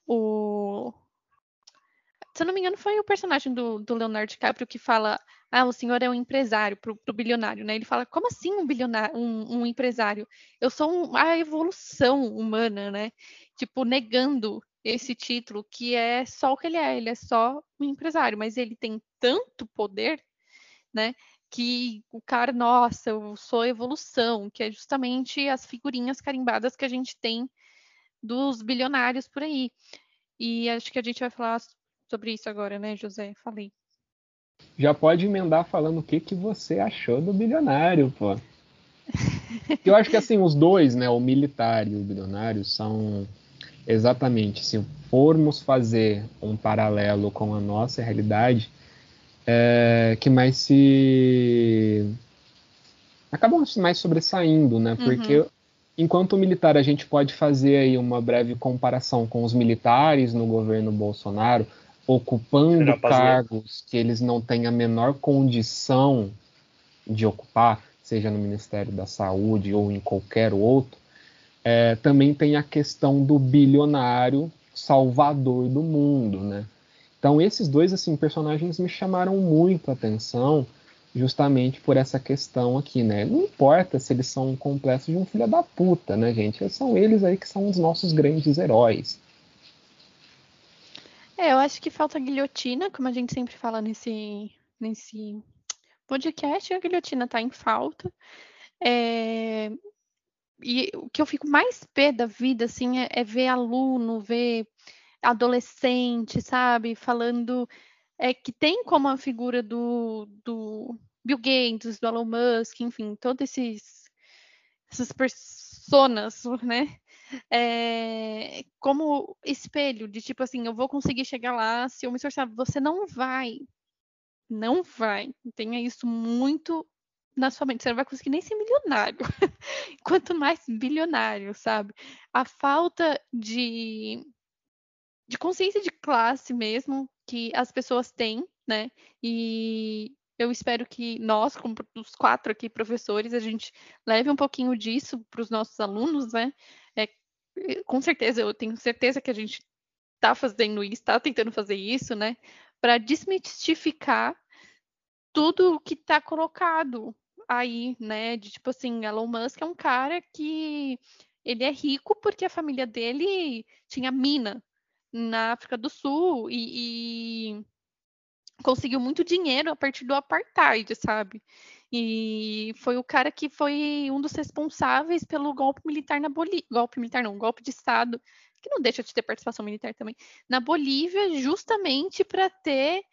Se eu não me engano, foi o personagem do Leonardo DiCaprio que fala: o senhor é um empresário pro bilionário, né? Ele fala: como assim um bilionário, um empresário? Eu sou a evolução humana, né? Tipo, negando esse título que é só o que ele é só um empresário, mas ele tem tanto poder, né? Que o cara, nossa, eu sou evolução, que é justamente as figurinhas carimbadas que a gente tem dos bilionários por aí. E acho que a gente vai falar sobre isso agora, né, José? Falei. Já pode emendar falando o que você achou do bilionário, pô. Eu acho que assim, os dois, né, o militar e o bilionário, são exatamente, se formos fazer um paralelo com a nossa realidade, que mais se acabam mais sobressaindo, né? Porque enquanto militar a gente pode fazer aí uma breve comparação com os militares no governo Bolsonaro, ocupando cargos que eles não têm a menor condição de ocupar, seja no Ministério da Saúde ou em qualquer outro, também tem a questão do bilionário salvador do mundo, né? Então esses dois assim, personagens me chamaram muito a atenção justamente por essa questão aqui, né? Não importa se eles são complexos de um filho da puta, né, gente? São eles aí que são os nossos grandes heróis. Eu acho que falta guilhotina, como a gente sempre fala nesse podcast, a guilhotina tá em falta. E o que eu fico mais pé da vida, assim, é ver aluno, ver adolescente, sabe? Falando que tem como a figura do Bill Gates, do Elon Musk, enfim, todos essas personas, né? Como espelho de tipo assim, eu vou conseguir chegar lá se eu me esforçar. Você não vai. Não vai. Tenha isso muito na sua mente. Você não vai conseguir nem ser milionário. Quanto mais bilionário, sabe? A falta de consciência de classe mesmo que as pessoas têm, né? E eu espero que nós, como os 4 aqui professores, a gente leve um pouquinho disso para os nossos alunos, né? Com certeza, eu tenho certeza que a gente está fazendo isso, está tentando fazer isso, né? Para desmistificar tudo que está colocado aí, né? De tipo assim, Elon Musk é um cara que ele é rico porque a família dele tinha mina na África do Sul e conseguiu muito dinheiro a partir do apartheid, sabe? E foi o cara que foi um dos responsáveis pelo golpe militar na Bolívia. Golpe militar não, golpe de Estado, que não deixa de ter participação militar também, na Bolívia, justamente para ter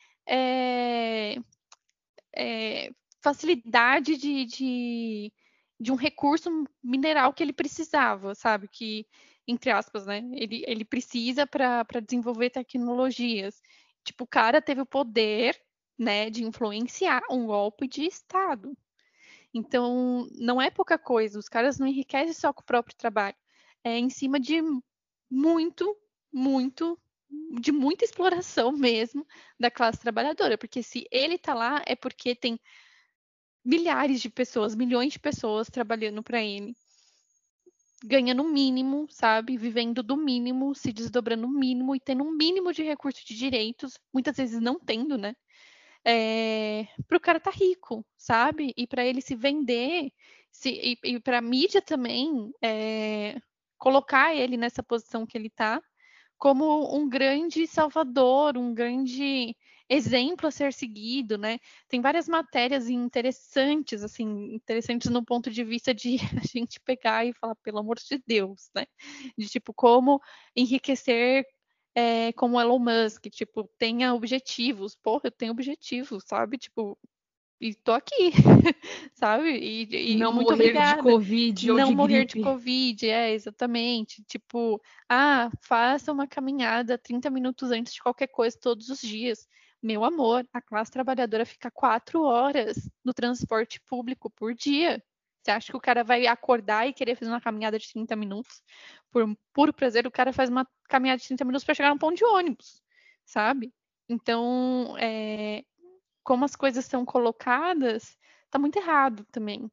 facilidade de um recurso mineral que ele precisava, sabe? Que, entre aspas, né? Ele precisa para desenvolver tecnologias. Tipo, o cara teve o poder, né, de influenciar um golpe de Estado. Então, não é pouca coisa. Os caras não enriquecem só com o próprio trabalho. É em cima de muito, muito, de muita exploração mesmo da classe trabalhadora. Porque se ele tá lá, é porque tem milhares de pessoas, milhões de pessoas trabalhando para ele, ganhando o mínimo, sabe? Vivendo do mínimo, se desdobrando o mínimo e tendo um mínimo de recurso de direitos, muitas vezes não tendo, né? Para o cara estar rico, sabe? E para ele se vender, e para a mídia também colocar ele nessa posição que ele está, como um grande salvador, um grande exemplo a ser seguido, né? Tem várias matérias interessantes, assim, interessantes no ponto de vista de a gente pegar e falar, pelo amor de Deus, né? De tipo, como enriquecer como Elon Musk, tipo, tenha objetivos. Porra, eu tenho objetivos, sabe? Tipo, e tô aqui, sabe? E Não muito morrer de obrigada. Covid ou Não de morrer de gripe. Covid, exatamente. Tipo, faça uma caminhada 30 minutos antes de qualquer coisa todos os dias. Meu amor, a classe trabalhadora fica 4 horas no transporte público por dia. Você acha que o cara vai acordar e querer fazer uma caminhada de 30 minutos? Por puro prazer, o cara faz uma caminhada de 30 minutos para chegar num ponto de ônibus, sabe? Então, como as coisas são colocadas, tá muito errado também.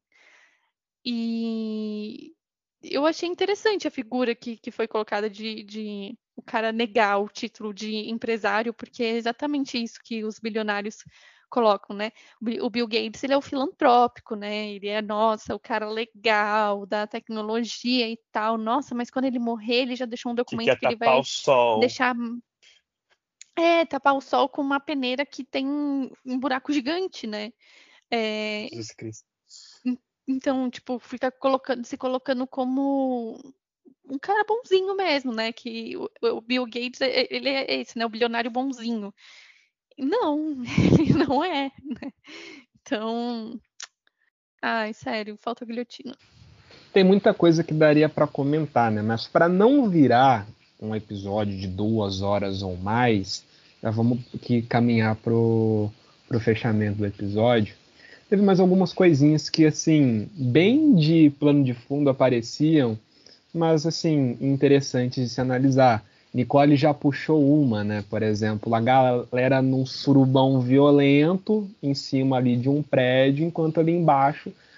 E eu achei interessante a figura que foi colocada de o cara negar o título de empresário, porque é exatamente isso que os bilionários colocam, né? O Bill Gates, ele é o filantrópico, né? Ele é, nossa, o cara legal da tecnologia e tal. Nossa, mas quando ele morrer, ele já deixou um Que documento quer que ele tapar vai o sol. deixar tapar o sol com uma peneira que tem um buraco gigante, né? Jesus Cristo. Então, tipo, fica se colocando como um cara bonzinho mesmo, né? Que o Bill Gates, ele é esse, né? O bilionário bonzinho. Não, ele não é, né? Então, sério, falta guilhotina. Tem muita coisa que daria para comentar, né? Mas para não virar um episódio de 2 horas ou mais, já vamos aqui caminhar pro fechamento do episódio. Teve mais algumas coisinhas que, assim, bem de plano de fundo apareciam, mas, assim, interessantes de se analisar. Nicole já puxou uma, né? Por exemplo, a galera num surubão violento em cima ali de um prédio, enquanto ali embaixo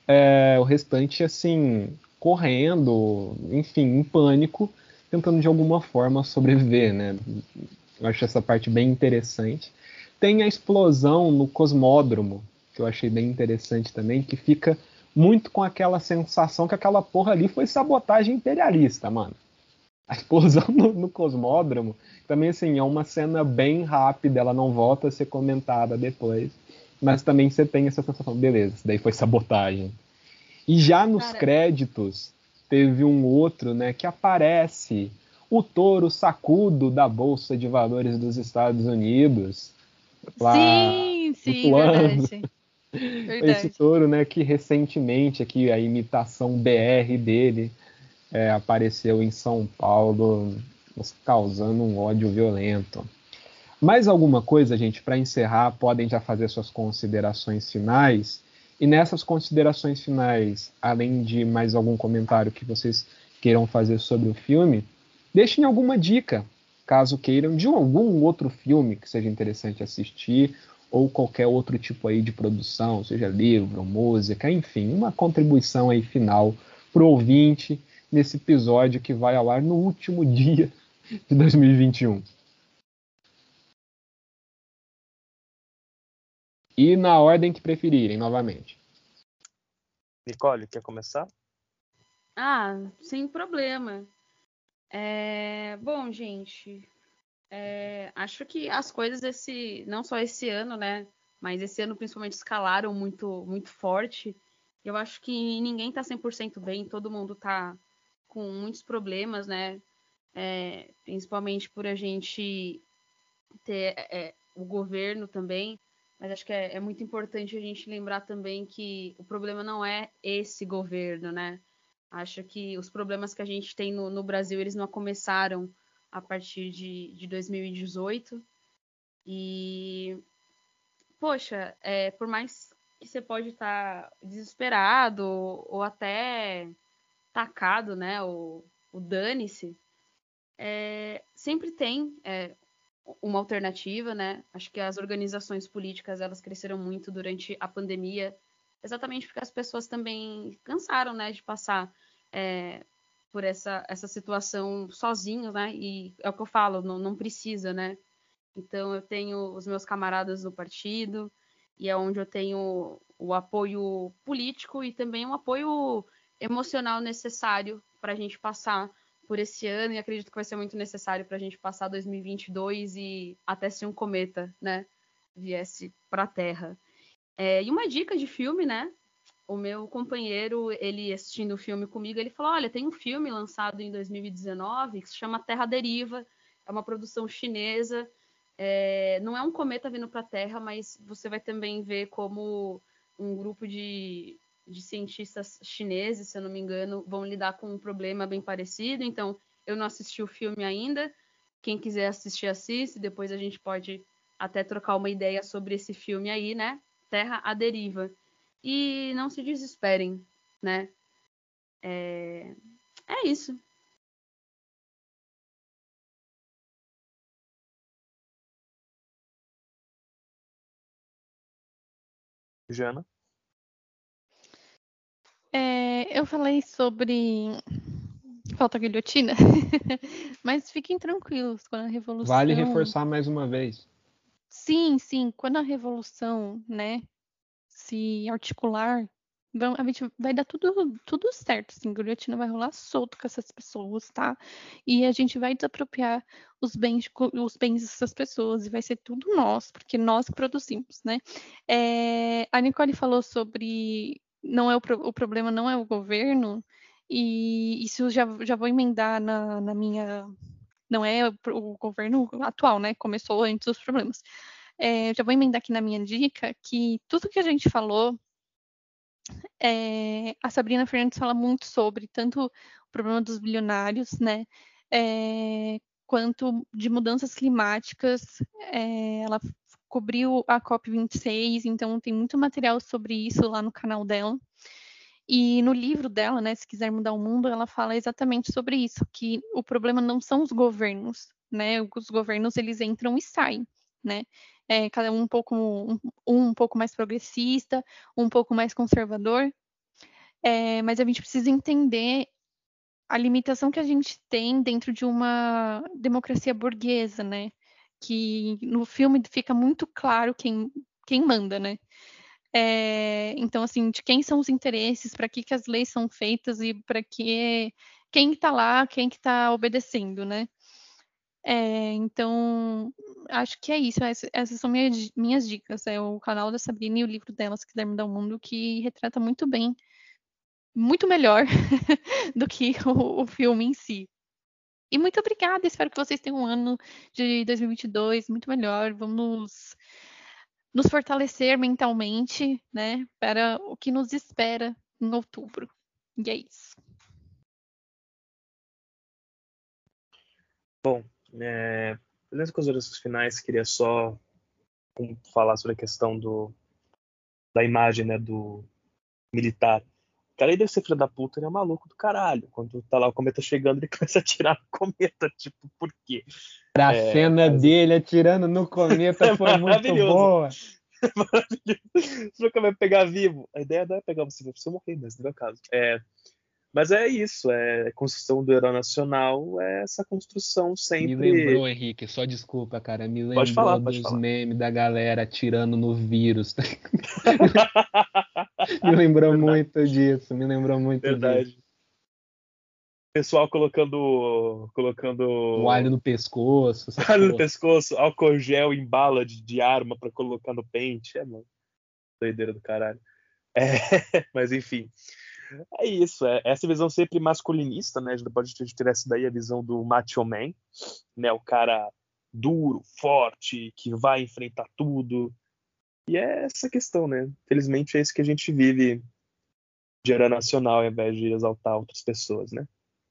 o restante, assim, correndo, enfim, em pânico, tentando de alguma forma sobreviver, né? Eu acho essa parte bem interessante. Tem a explosão no cosmódromo, que eu achei bem interessante também, que fica muito com aquela sensação que aquela porra ali foi sabotagem imperialista, mano. A explosão no cosmódromo também, assim, é uma cena bem rápida, ela não volta a ser comentada depois. Mas também você tem essa sensação, beleza, isso daí foi sabotagem. E já nos Cara, créditos, teve um outro, né, que aparece o touro sacudo da Bolsa de Valores dos Estados Unidos, lá Sim, sim, flutuando. verdade. Esse Verdade. touro, né, que recentemente aqui a imitação BR dele apareceu em São Paulo, nos causando um ódio violento. Mais alguma coisa, gente, para encerrar, podem já fazer suas considerações finais. E nessas considerações finais, além de mais algum comentário que vocês queiram fazer sobre o filme, deixem alguma dica, caso queiram, de algum outro filme que seja interessante assistir, ou qualquer outro tipo aí de produção, seja livro, música, enfim, uma contribuição aí final para o ouvinte nesse episódio que vai ao ar no último dia de 2021. E na ordem que preferirem, novamente. Nicole, quer começar? sem problema. Bom, gente, acho que as coisas não só esse ano, né? Mas esse ano principalmente escalaram muito, muito forte. Eu acho que ninguém tá 100% bem, todo mundo tá com muitos problemas, né? Principalmente por a gente ter o governo também. Mas acho que é muito importante a gente lembrar também que o problema não é esse governo, né? Acho que os problemas que a gente tem no Brasil, eles não começaram a partir de 2018. E, poxa, por mais que você pode estar desesperado ou até tacado, né? O dane-se, sempre tem uma alternativa, né? Acho que as organizações políticas, elas cresceram muito durante a pandemia, exatamente porque as pessoas também cansaram, né, de passar por essa situação sozinhos, né? E é o que eu falo, não precisa, né? Então eu tenho os meus camaradas no partido e é onde eu tenho o apoio político e também um apoio emocional necessário para a gente passar por esse ano e acredito que vai ser muito necessário para a gente passar 2022 e até se um cometa, né, viesse para a Terra. E uma dica de filme, né? O meu companheiro, ele assistindo o filme comigo, ele falou: olha, tem um filme lançado em 2019 que se chama Terra à Deriva, é uma produção chinesa. Não é um cometa vindo para a Terra, mas você vai também ver como um grupo de cientistas chineses, se eu não me engano, vão lidar com um problema bem parecido. Então, eu não assisti o filme ainda. Quem quiser assistir, assiste. Depois a gente pode até trocar uma ideia sobre esse filme aí, né? Terra à Deriva. E não se desesperem, né? É isso. Jana? Eu falei sobre falta guilhotina, mas fiquem tranquilos, quando a Vale revolução. reforçar mais uma vez. Sim, sim, quando a revolução, né, se articular, a gente vai dar tudo certo, assim, guilhotina vai rolar solto com essas pessoas, tá? E a gente vai desapropriar os bens dessas pessoas e vai ser tudo nós, porque nós que produzimos, né? A Nicole falou sobre não é o problema não é o governo, e isso eu já vou emendar na minha. Não é o governo atual, né? Começou antes dos problemas. Já vou emendar aqui na minha dica que tudo que a gente falou, a Sabrina Fernandes fala muito sobre, tanto o problema dos bilionários, né? Quanto de mudanças climáticas. Ela cobriu a COP26, então tem muito material sobre isso lá no canal dela. E no livro dela, né, Se Quiser Mudar o Mundo, ela fala exatamente sobre isso, que o problema não são os governos, né? Os governos, eles entram e saem, né? Cada um um pouco mais progressista, um pouco mais conservador, mas a gente precisa entender a limitação que a gente tem dentro de uma democracia burguesa, né? Que no filme fica muito claro quem manda, né? Então, assim, de quem são os interesses, para que as leis são feitas e para quem está lá, quem que está obedecendo, né? Então, acho que é isso. Essas são minhas dicas. É o canal da Sabrina e o livro dela, Se Quiser Mudar o Mundo, que retrata muito bem, muito melhor do que o filme em si. E muito obrigada. Espero que vocês tenham um ano de 2022 muito melhor. Vamos nos fortalecer mentalmente, né, para o que nos espera em outubro. E é isso. Bom, nas considerações finais, queria só falar sobre a questão da imagem, né, do militar. O cara aí deve ser filho da puta, ele é um maluco do caralho. Quando tá lá o cometa chegando, ele começa a atirar no cometa, tipo, por quê? A cena dele atirando no cometa foi muito boa. Maravilhoso. Você nunca vai pegar vivo. A ideia não é pegar você vivo, você morrer, mas não é o caso. Mas é isso, a construção do herói nacional, é essa construção sempre. Me lembrou, Henrique, só desculpa, cara. Me lembrou Pode falar. memes da galera atirando no vírus. Me lembrou Verdade. muito disso, me lembrou muito Verdade. disso. Pessoal colocando O alho no pescoço. alho no pescoço, álcool gel em bala de arma pra colocar no pente. Mano. Doideira do caralho. Mas enfim. É isso, essa visão sempre masculinista, né? A gente pode ter essa daí, a visão do macho man, né? O cara duro, forte, que vai enfrentar tudo. E é essa questão, né? Felizmente é isso que a gente vive de herói nacional, ao invés de exaltar outras pessoas, né?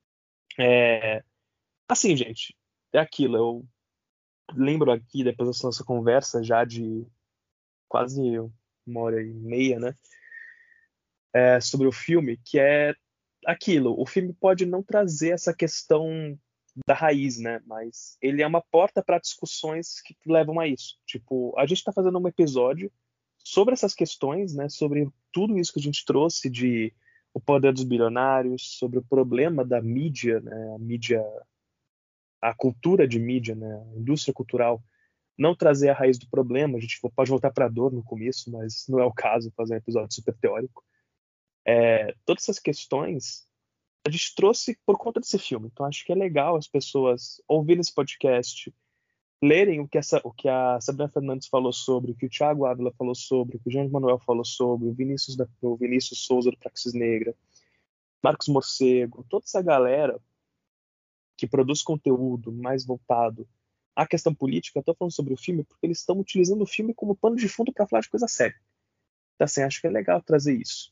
Assim, gente, é aquilo. Eu lembro aqui, depois dessa nossa conversa, já de quase 1h30, né? Sobre o filme, que é aquilo. O filme pode não trazer essa questão da raiz, né? Mas ele é uma porta para discussões que levam a isso. Tipo, a gente está fazendo um episódio sobre essas questões, né? Sobre tudo isso que a gente trouxe de o poder dos bilionários, sobre o problema da mídia, né? A cultura de mídia, né? A indústria cultural. Não trazer a raiz do problema, a gente pode voltar para a dor no começo, mas não é o caso fazer um episódio super teórico. Todas essas questões a gente trouxe por conta desse filme. Então acho que é legal as pessoas ouvirem esse podcast, lerem o que a Sabrina Fernandes falou sobre, o que o Thiago Ávila falou sobre, o que o João Manuel falou sobre, o Vinícius Souza do Praxis Negra, Marcos Morcego, toda essa galera que produz conteúdo mais voltado à questão política. Eu estou falando sobre o filme porque eles estão utilizando o filme como pano de fundo para falar de coisa séria. Então assim, acho que é legal trazer isso.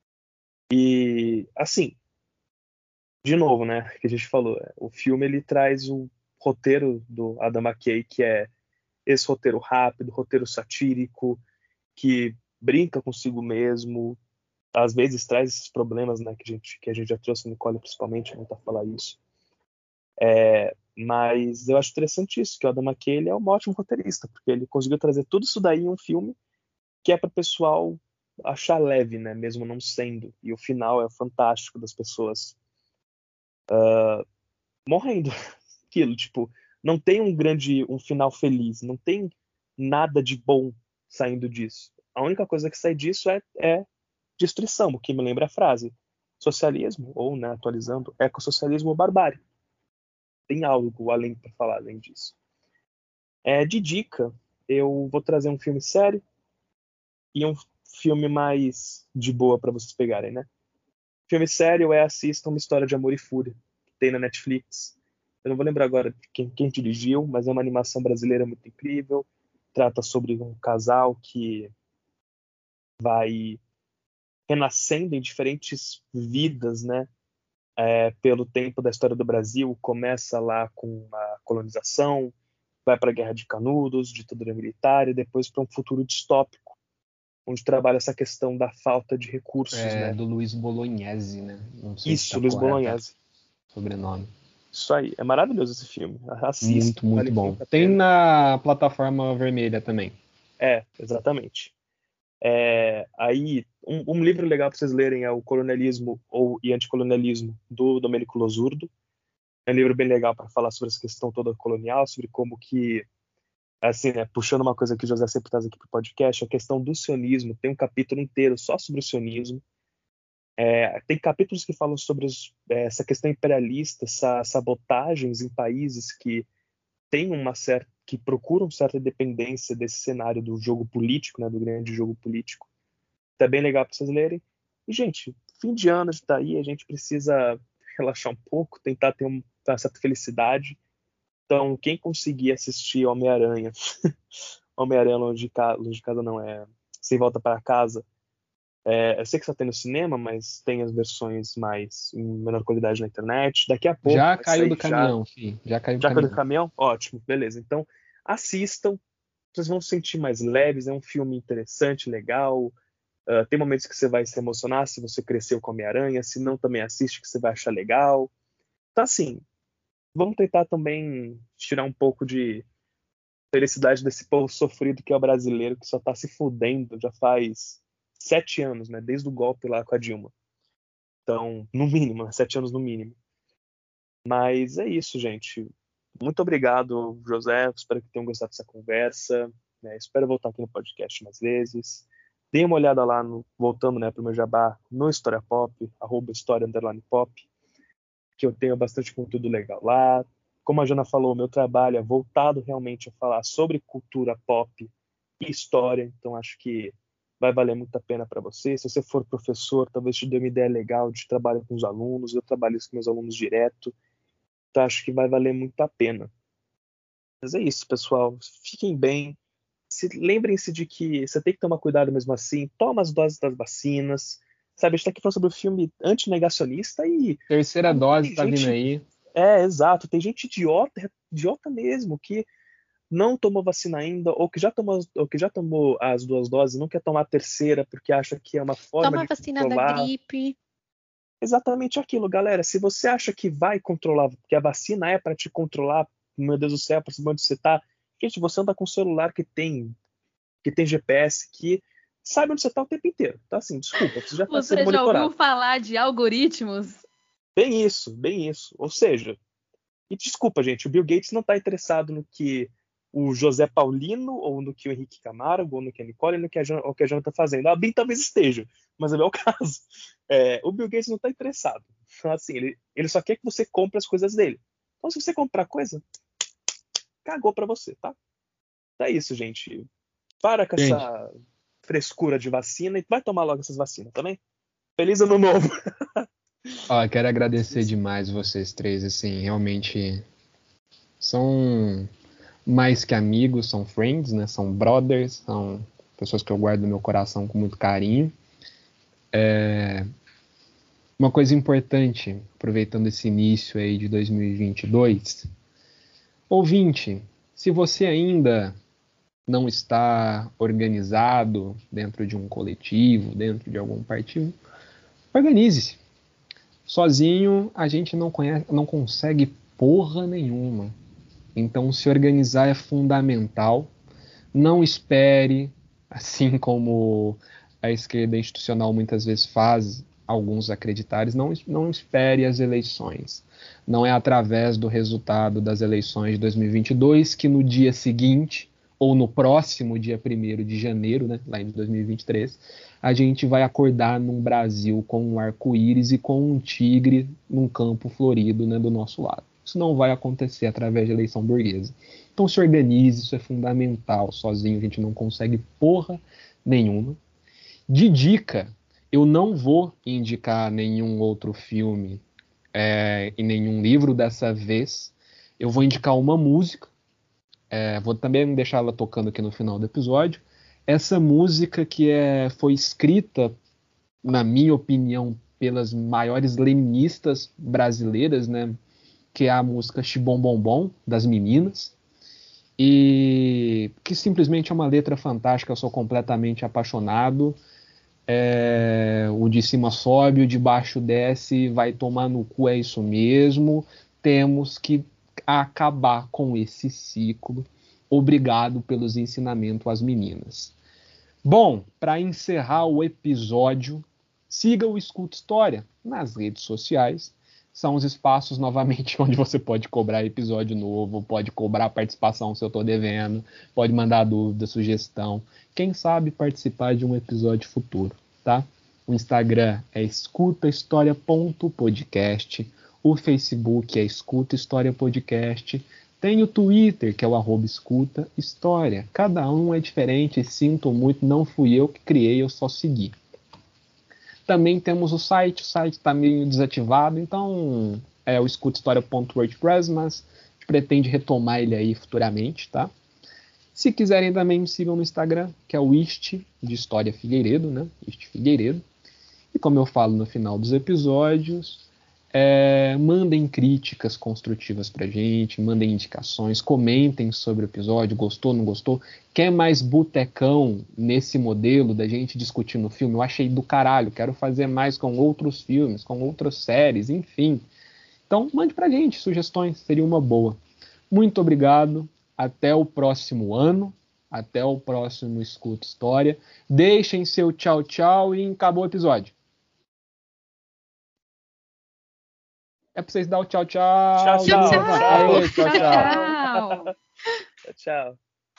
E assim, de novo, né, que a gente falou, o filme ele traz o roteiro do Adam McKay, que é esse roteiro rápido, roteiro satírico, que brinca consigo mesmo, às vezes traz esses problemas, né, que a gente já trouxe, a Nicole principalmente, não tá falar isso. Mas eu acho interessante isso, que o Adam McKay ele é um ótimo roteirista, porque ele conseguiu trazer tudo isso daí em um filme que é para o pessoal achar leve, né, mesmo não sendo. E o final é fantástico das pessoas morrendo. Aquilo, tipo, não tem um final feliz, não tem nada de bom saindo disso. A única coisa que sai disso é destruição, o que me lembra a frase socialismo, ou, né, atualizando, ecossocialismo ou barbárie. Tem algo além para falar além disso. De dica, eu vou trazer um filme sério e um filme mais de boa para vocês pegarem, né? Filme sério assistam Uma História de Amor e Fúria, que tem na Netflix. Eu não vou lembrar agora quem dirigiu, mas é uma animação brasileira muito incrível. Trata sobre um casal que vai renascendo em diferentes vidas, né? Pelo tempo da história do Brasil. Começa lá com a colonização, vai para a Guerra de Canudos, ditadura militar, e depois para um futuro distópico, onde trabalha essa questão da falta de recursos, né? Do Luiz Bolognese, né? Não sei se Isso, tá Luiz correto Bolognese. Sobrenome. Isso aí, é maravilhoso esse filme. Assista, Muito bom. Tem na plataforma vermelha também. Exatamente. Aí, um livro legal para vocês lerem é O Colonialismo e Anticolonialismo, do Domenico Losurdo. É um livro bem legal para falar sobre essa questão toda colonial, sobre como que, assim, né, puxando uma coisa que o José sempre traz aqui para o podcast, a questão do sionismo. Tem um capítulo inteiro só sobre o sionismo. Tem capítulos que falam sobre essa questão imperialista, sabotagens em países que têm que procuram certa dependência desse cenário do jogo político, né, do grande jogo político. Então é bem legal para vocês lerem. E, gente, fim de ano está aí, a gente precisa relaxar um pouco, tentar ter uma certa felicidade. Então, quem conseguir assistir Homem-Aranha, Homem-Aranha longe de casa não, Sem Volta para Casa, eu sei que só tem no cinema, mas tem as versões mais em menor qualidade na internet. Daqui a pouco Já vai caiu sair do caminhão, filho. Já caiu do Já caiu do caminhão. caminhão? Ótimo, beleza. Então, assistam, vocês vão se sentir mais leves, é um filme interessante, legal. Tem momentos que você vai se emocionar se você cresceu com Homem-Aranha, se não, também assiste que você vai achar legal. Então, assim, vamos tentar também tirar um pouco de felicidade desse povo sofrido que é o brasileiro, que só tá se fudendo já faz 7 anos, né? Desde o golpe lá com a Dilma. Então, no mínimo, 7 anos no mínimo. Mas é isso, gente. Muito obrigado, José. Espero que tenham gostado dessa conversa. Espero voltar aqui no podcast mais vezes. Deem uma olhada lá, voltando, né, para o meu jabá, no História Pop, @história_pop, que eu tenho bastante conteúdo legal lá. Como a Jana falou, meu trabalho é voltado realmente a falar sobre cultura pop e história, então acho que vai valer muito a pena para você. Se você for professor, talvez te dê uma ideia legal de trabalho com os alunos. Eu trabalho isso com meus alunos direto, então acho que vai valer muito a pena. Mas é isso, pessoal. Fiquem bem. Lembrem-se de que você tem que tomar cuidado mesmo assim. Toma as doses das vacinas. Sabe, a gente tá aqui falando sobre o filme antinegacionista e... Terceira dose tá gente, vindo aí. Exato. Tem gente idiota mesmo, que não tomou vacina ainda, ou que já tomou as 2 doses e não quer tomar a terceira porque acha que é uma forma Toma a de vacina da controlar. gripe. Exatamente aquilo, galera. Se você acha que vai controlar, que a vacina é para te controlar, meu Deus do céu, para saber onde você tá. Gente, você anda com um celular que tem GPS, que sabe onde você tá o tempo inteiro. Então, assim, desculpa, você já tá sendo Você já ouviu monitorado. falar de algoritmos? Bem isso, bem isso. Ou seja, e desculpa, gente, o Bill Gates não tá interessado no que o José Paulino, ou no que o Henrique Camargo, ou no que a Nicole, ou no que a Jana tá fazendo. A Bin talvez esteja, mas não é o caso. O Bill Gates não tá interessado. Então, assim, ele só quer que você compre as coisas dele. Então, se você comprar coisa, cagou pra você, tá? Então é isso, gente. Para com Gente, essa frescura de vacina e vai tomar logo essas vacinas também. Feliz ano novo! quero agradecer demais vocês três, assim, realmente são mais que amigos, são friends, né? São brothers, são pessoas que eu guardo no meu coração com muito carinho. Uma coisa importante, aproveitando esse início aí de 2022, ouvinte, se você ainda não está organizado dentro de um coletivo, dentro de algum partido, organize-se. Sozinho a gente não consegue porra nenhuma. Então se organizar é fundamental. Não espere, assim como a esquerda institucional muitas vezes faz alguns acreditarem, não espere as eleições. Não é através do resultado das eleições de 2022 que no dia seguinte, ou no próximo dia 1º de janeiro, né, lá em 2023, a gente vai acordar num Brasil com um arco-íris e com um tigre num campo florido, né, do nosso lado. Isso não vai acontecer através de eleição burguesa. Então se organize, isso é fundamental. Sozinho a gente não consegue porra nenhuma. De dica, eu não vou indicar nenhum outro filme e nenhum livro dessa vez. Eu vou indicar uma música. Vou também deixar ela tocando aqui no final do episódio. Essa música que foi escrita, na minha opinião, pelas maiores leninistas brasileiras, né? Que é a música Xibom Bom Bom, das Meninas. E que simplesmente é uma letra fantástica, eu sou completamente apaixonado. O de cima sobe, o de baixo desce, vai tomar no cu, é isso mesmo. Temos que acabar com esse ciclo. Obrigado pelos ensinamentos às meninas. Bom, para encerrar o episódio, siga o Escuta História nas redes sociais. São os espaços, novamente, onde você pode cobrar episódio novo, pode cobrar participação se eu estou devendo, pode mandar dúvida, sugestão. Quem sabe participar de um episódio futuro, tá? O Instagram é escutahistoria.podcast. O Facebook é Escuta História Podcast. Tem o Twitter, que é o @escutahistoria. Cada um é diferente, sinto muito, não fui eu que criei, eu só segui. Também temos o site está meio desativado, então é o escutahistoria.wordpress, mas a gente pretende retomar ele aí futuramente, tá? Se quiserem também me sigam no Instagram, que é o Ist de História Figueiredo, né? Ist Figueiredo. E como eu falo no final dos episódios, mandem críticas construtivas pra gente, mandem indicações, comentem sobre o episódio, gostou, não gostou, quer mais botecão nesse modelo da gente discutindo o filme, eu achei do caralho, quero fazer mais com outros filmes, com outras séries, enfim. Então, mande pra gente sugestões, seria uma boa. Muito obrigado, até o próximo ano, até o próximo Escuta História, deixem seu tchau, tchau e acabou o episódio. É pra vocês dar o tchau, tchau. Tchau, tchau. Aê, tchau, tchau. Tchau. Tchau.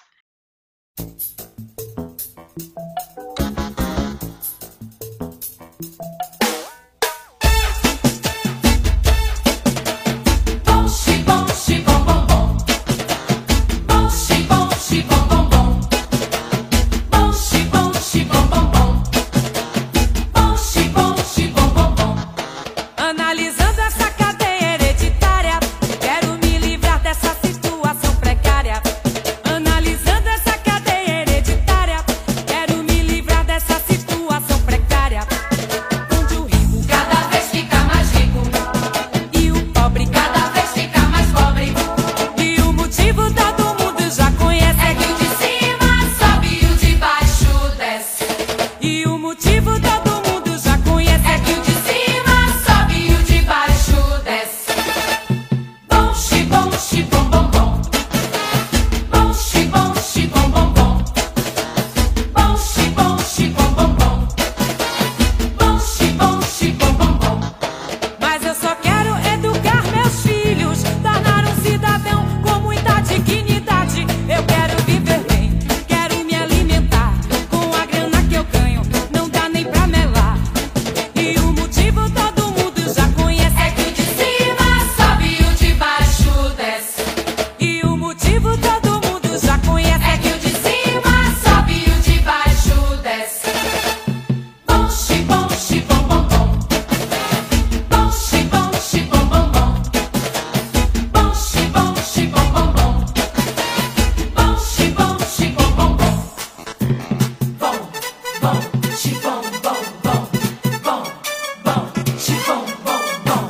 Analisando essa cadeia hereditária, quero me livrar dessa situação precária. Analisando essa cadeia hereditária, quero me livrar dessa situação precária. Onde o rico cada vez fica mais rico e o pobre cada vez fica mais pobre. E o motivo todo mundo já conhece, é que o de cima sobe e o de baixo desce. E o motivo todo mundo já conhece, é que o de cima sobe e o de baixo desce. Bom, xibom, xibom, bom, bom. Bom, xibom, xibom, bom, bom. Bom, xibom, xibom, bom, bom. Bom, xibom, xibom, bom, bom. Mas eu só quero educar meus filhos, tornar um cidadão com muita dignidade. Eu quero viver bem, quero me alimentar com a grana que eu ganho, não dá nem pra melar. E o motivo todo mundo já conhece, é que o de cima sobe e o de baixo desce. E o motivo todo mundo já conhece, é que o de cima sobe e o de baixo desce. Bom, xibom, xibom, bom, bom. Bom, xibom, xibom, bom, bom. Bom, xibom, xibom, bom, bom. Bom, xibom, xibom, bom, bom. Bom, bom, xibom, bom, bom. Bom, bom, xibom, bom, bom.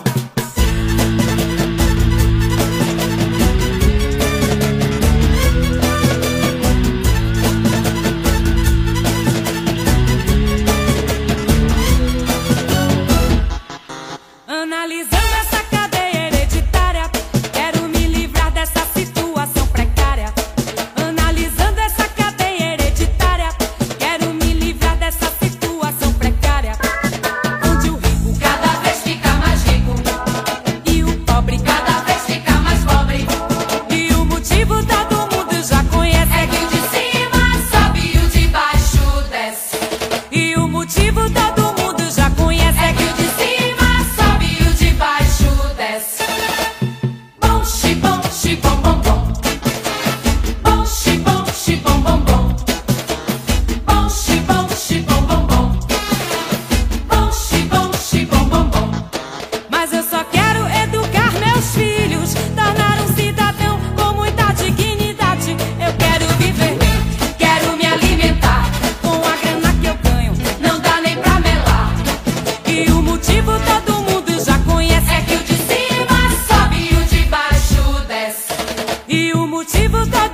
Analisando essa cadeia hereditária, quero me livrar dessa situação precária. Analisando essa cadeia hereditária, quero me livrar dessa situação precária. Onde o rico cada vez fica mais rico e o pobre cada vez fica mais pobre. E o motivo todo mundo já conhece, é que o de cima sobe e o de baixo desce. E o motivo todo mundo já conhece, é que o de cima sobe e o de baixo desce. Bom, xibom, xibom, bom, bom. Bom, xibom, xibom, bom, bom. Bom, xibom, xibom, bom, bom. Bom, xibom, xibom, bom, bom. Mas eu só quero educar meus filhos, tornar um cidadão com muita dignidade. Eu quero viver bem, quero me alimentar com a grana que eu ganho, não dá nem pra melar. E o motivo todo mundo já conhece, é que o de cima sobe e o de baixo desce. E o motivo todo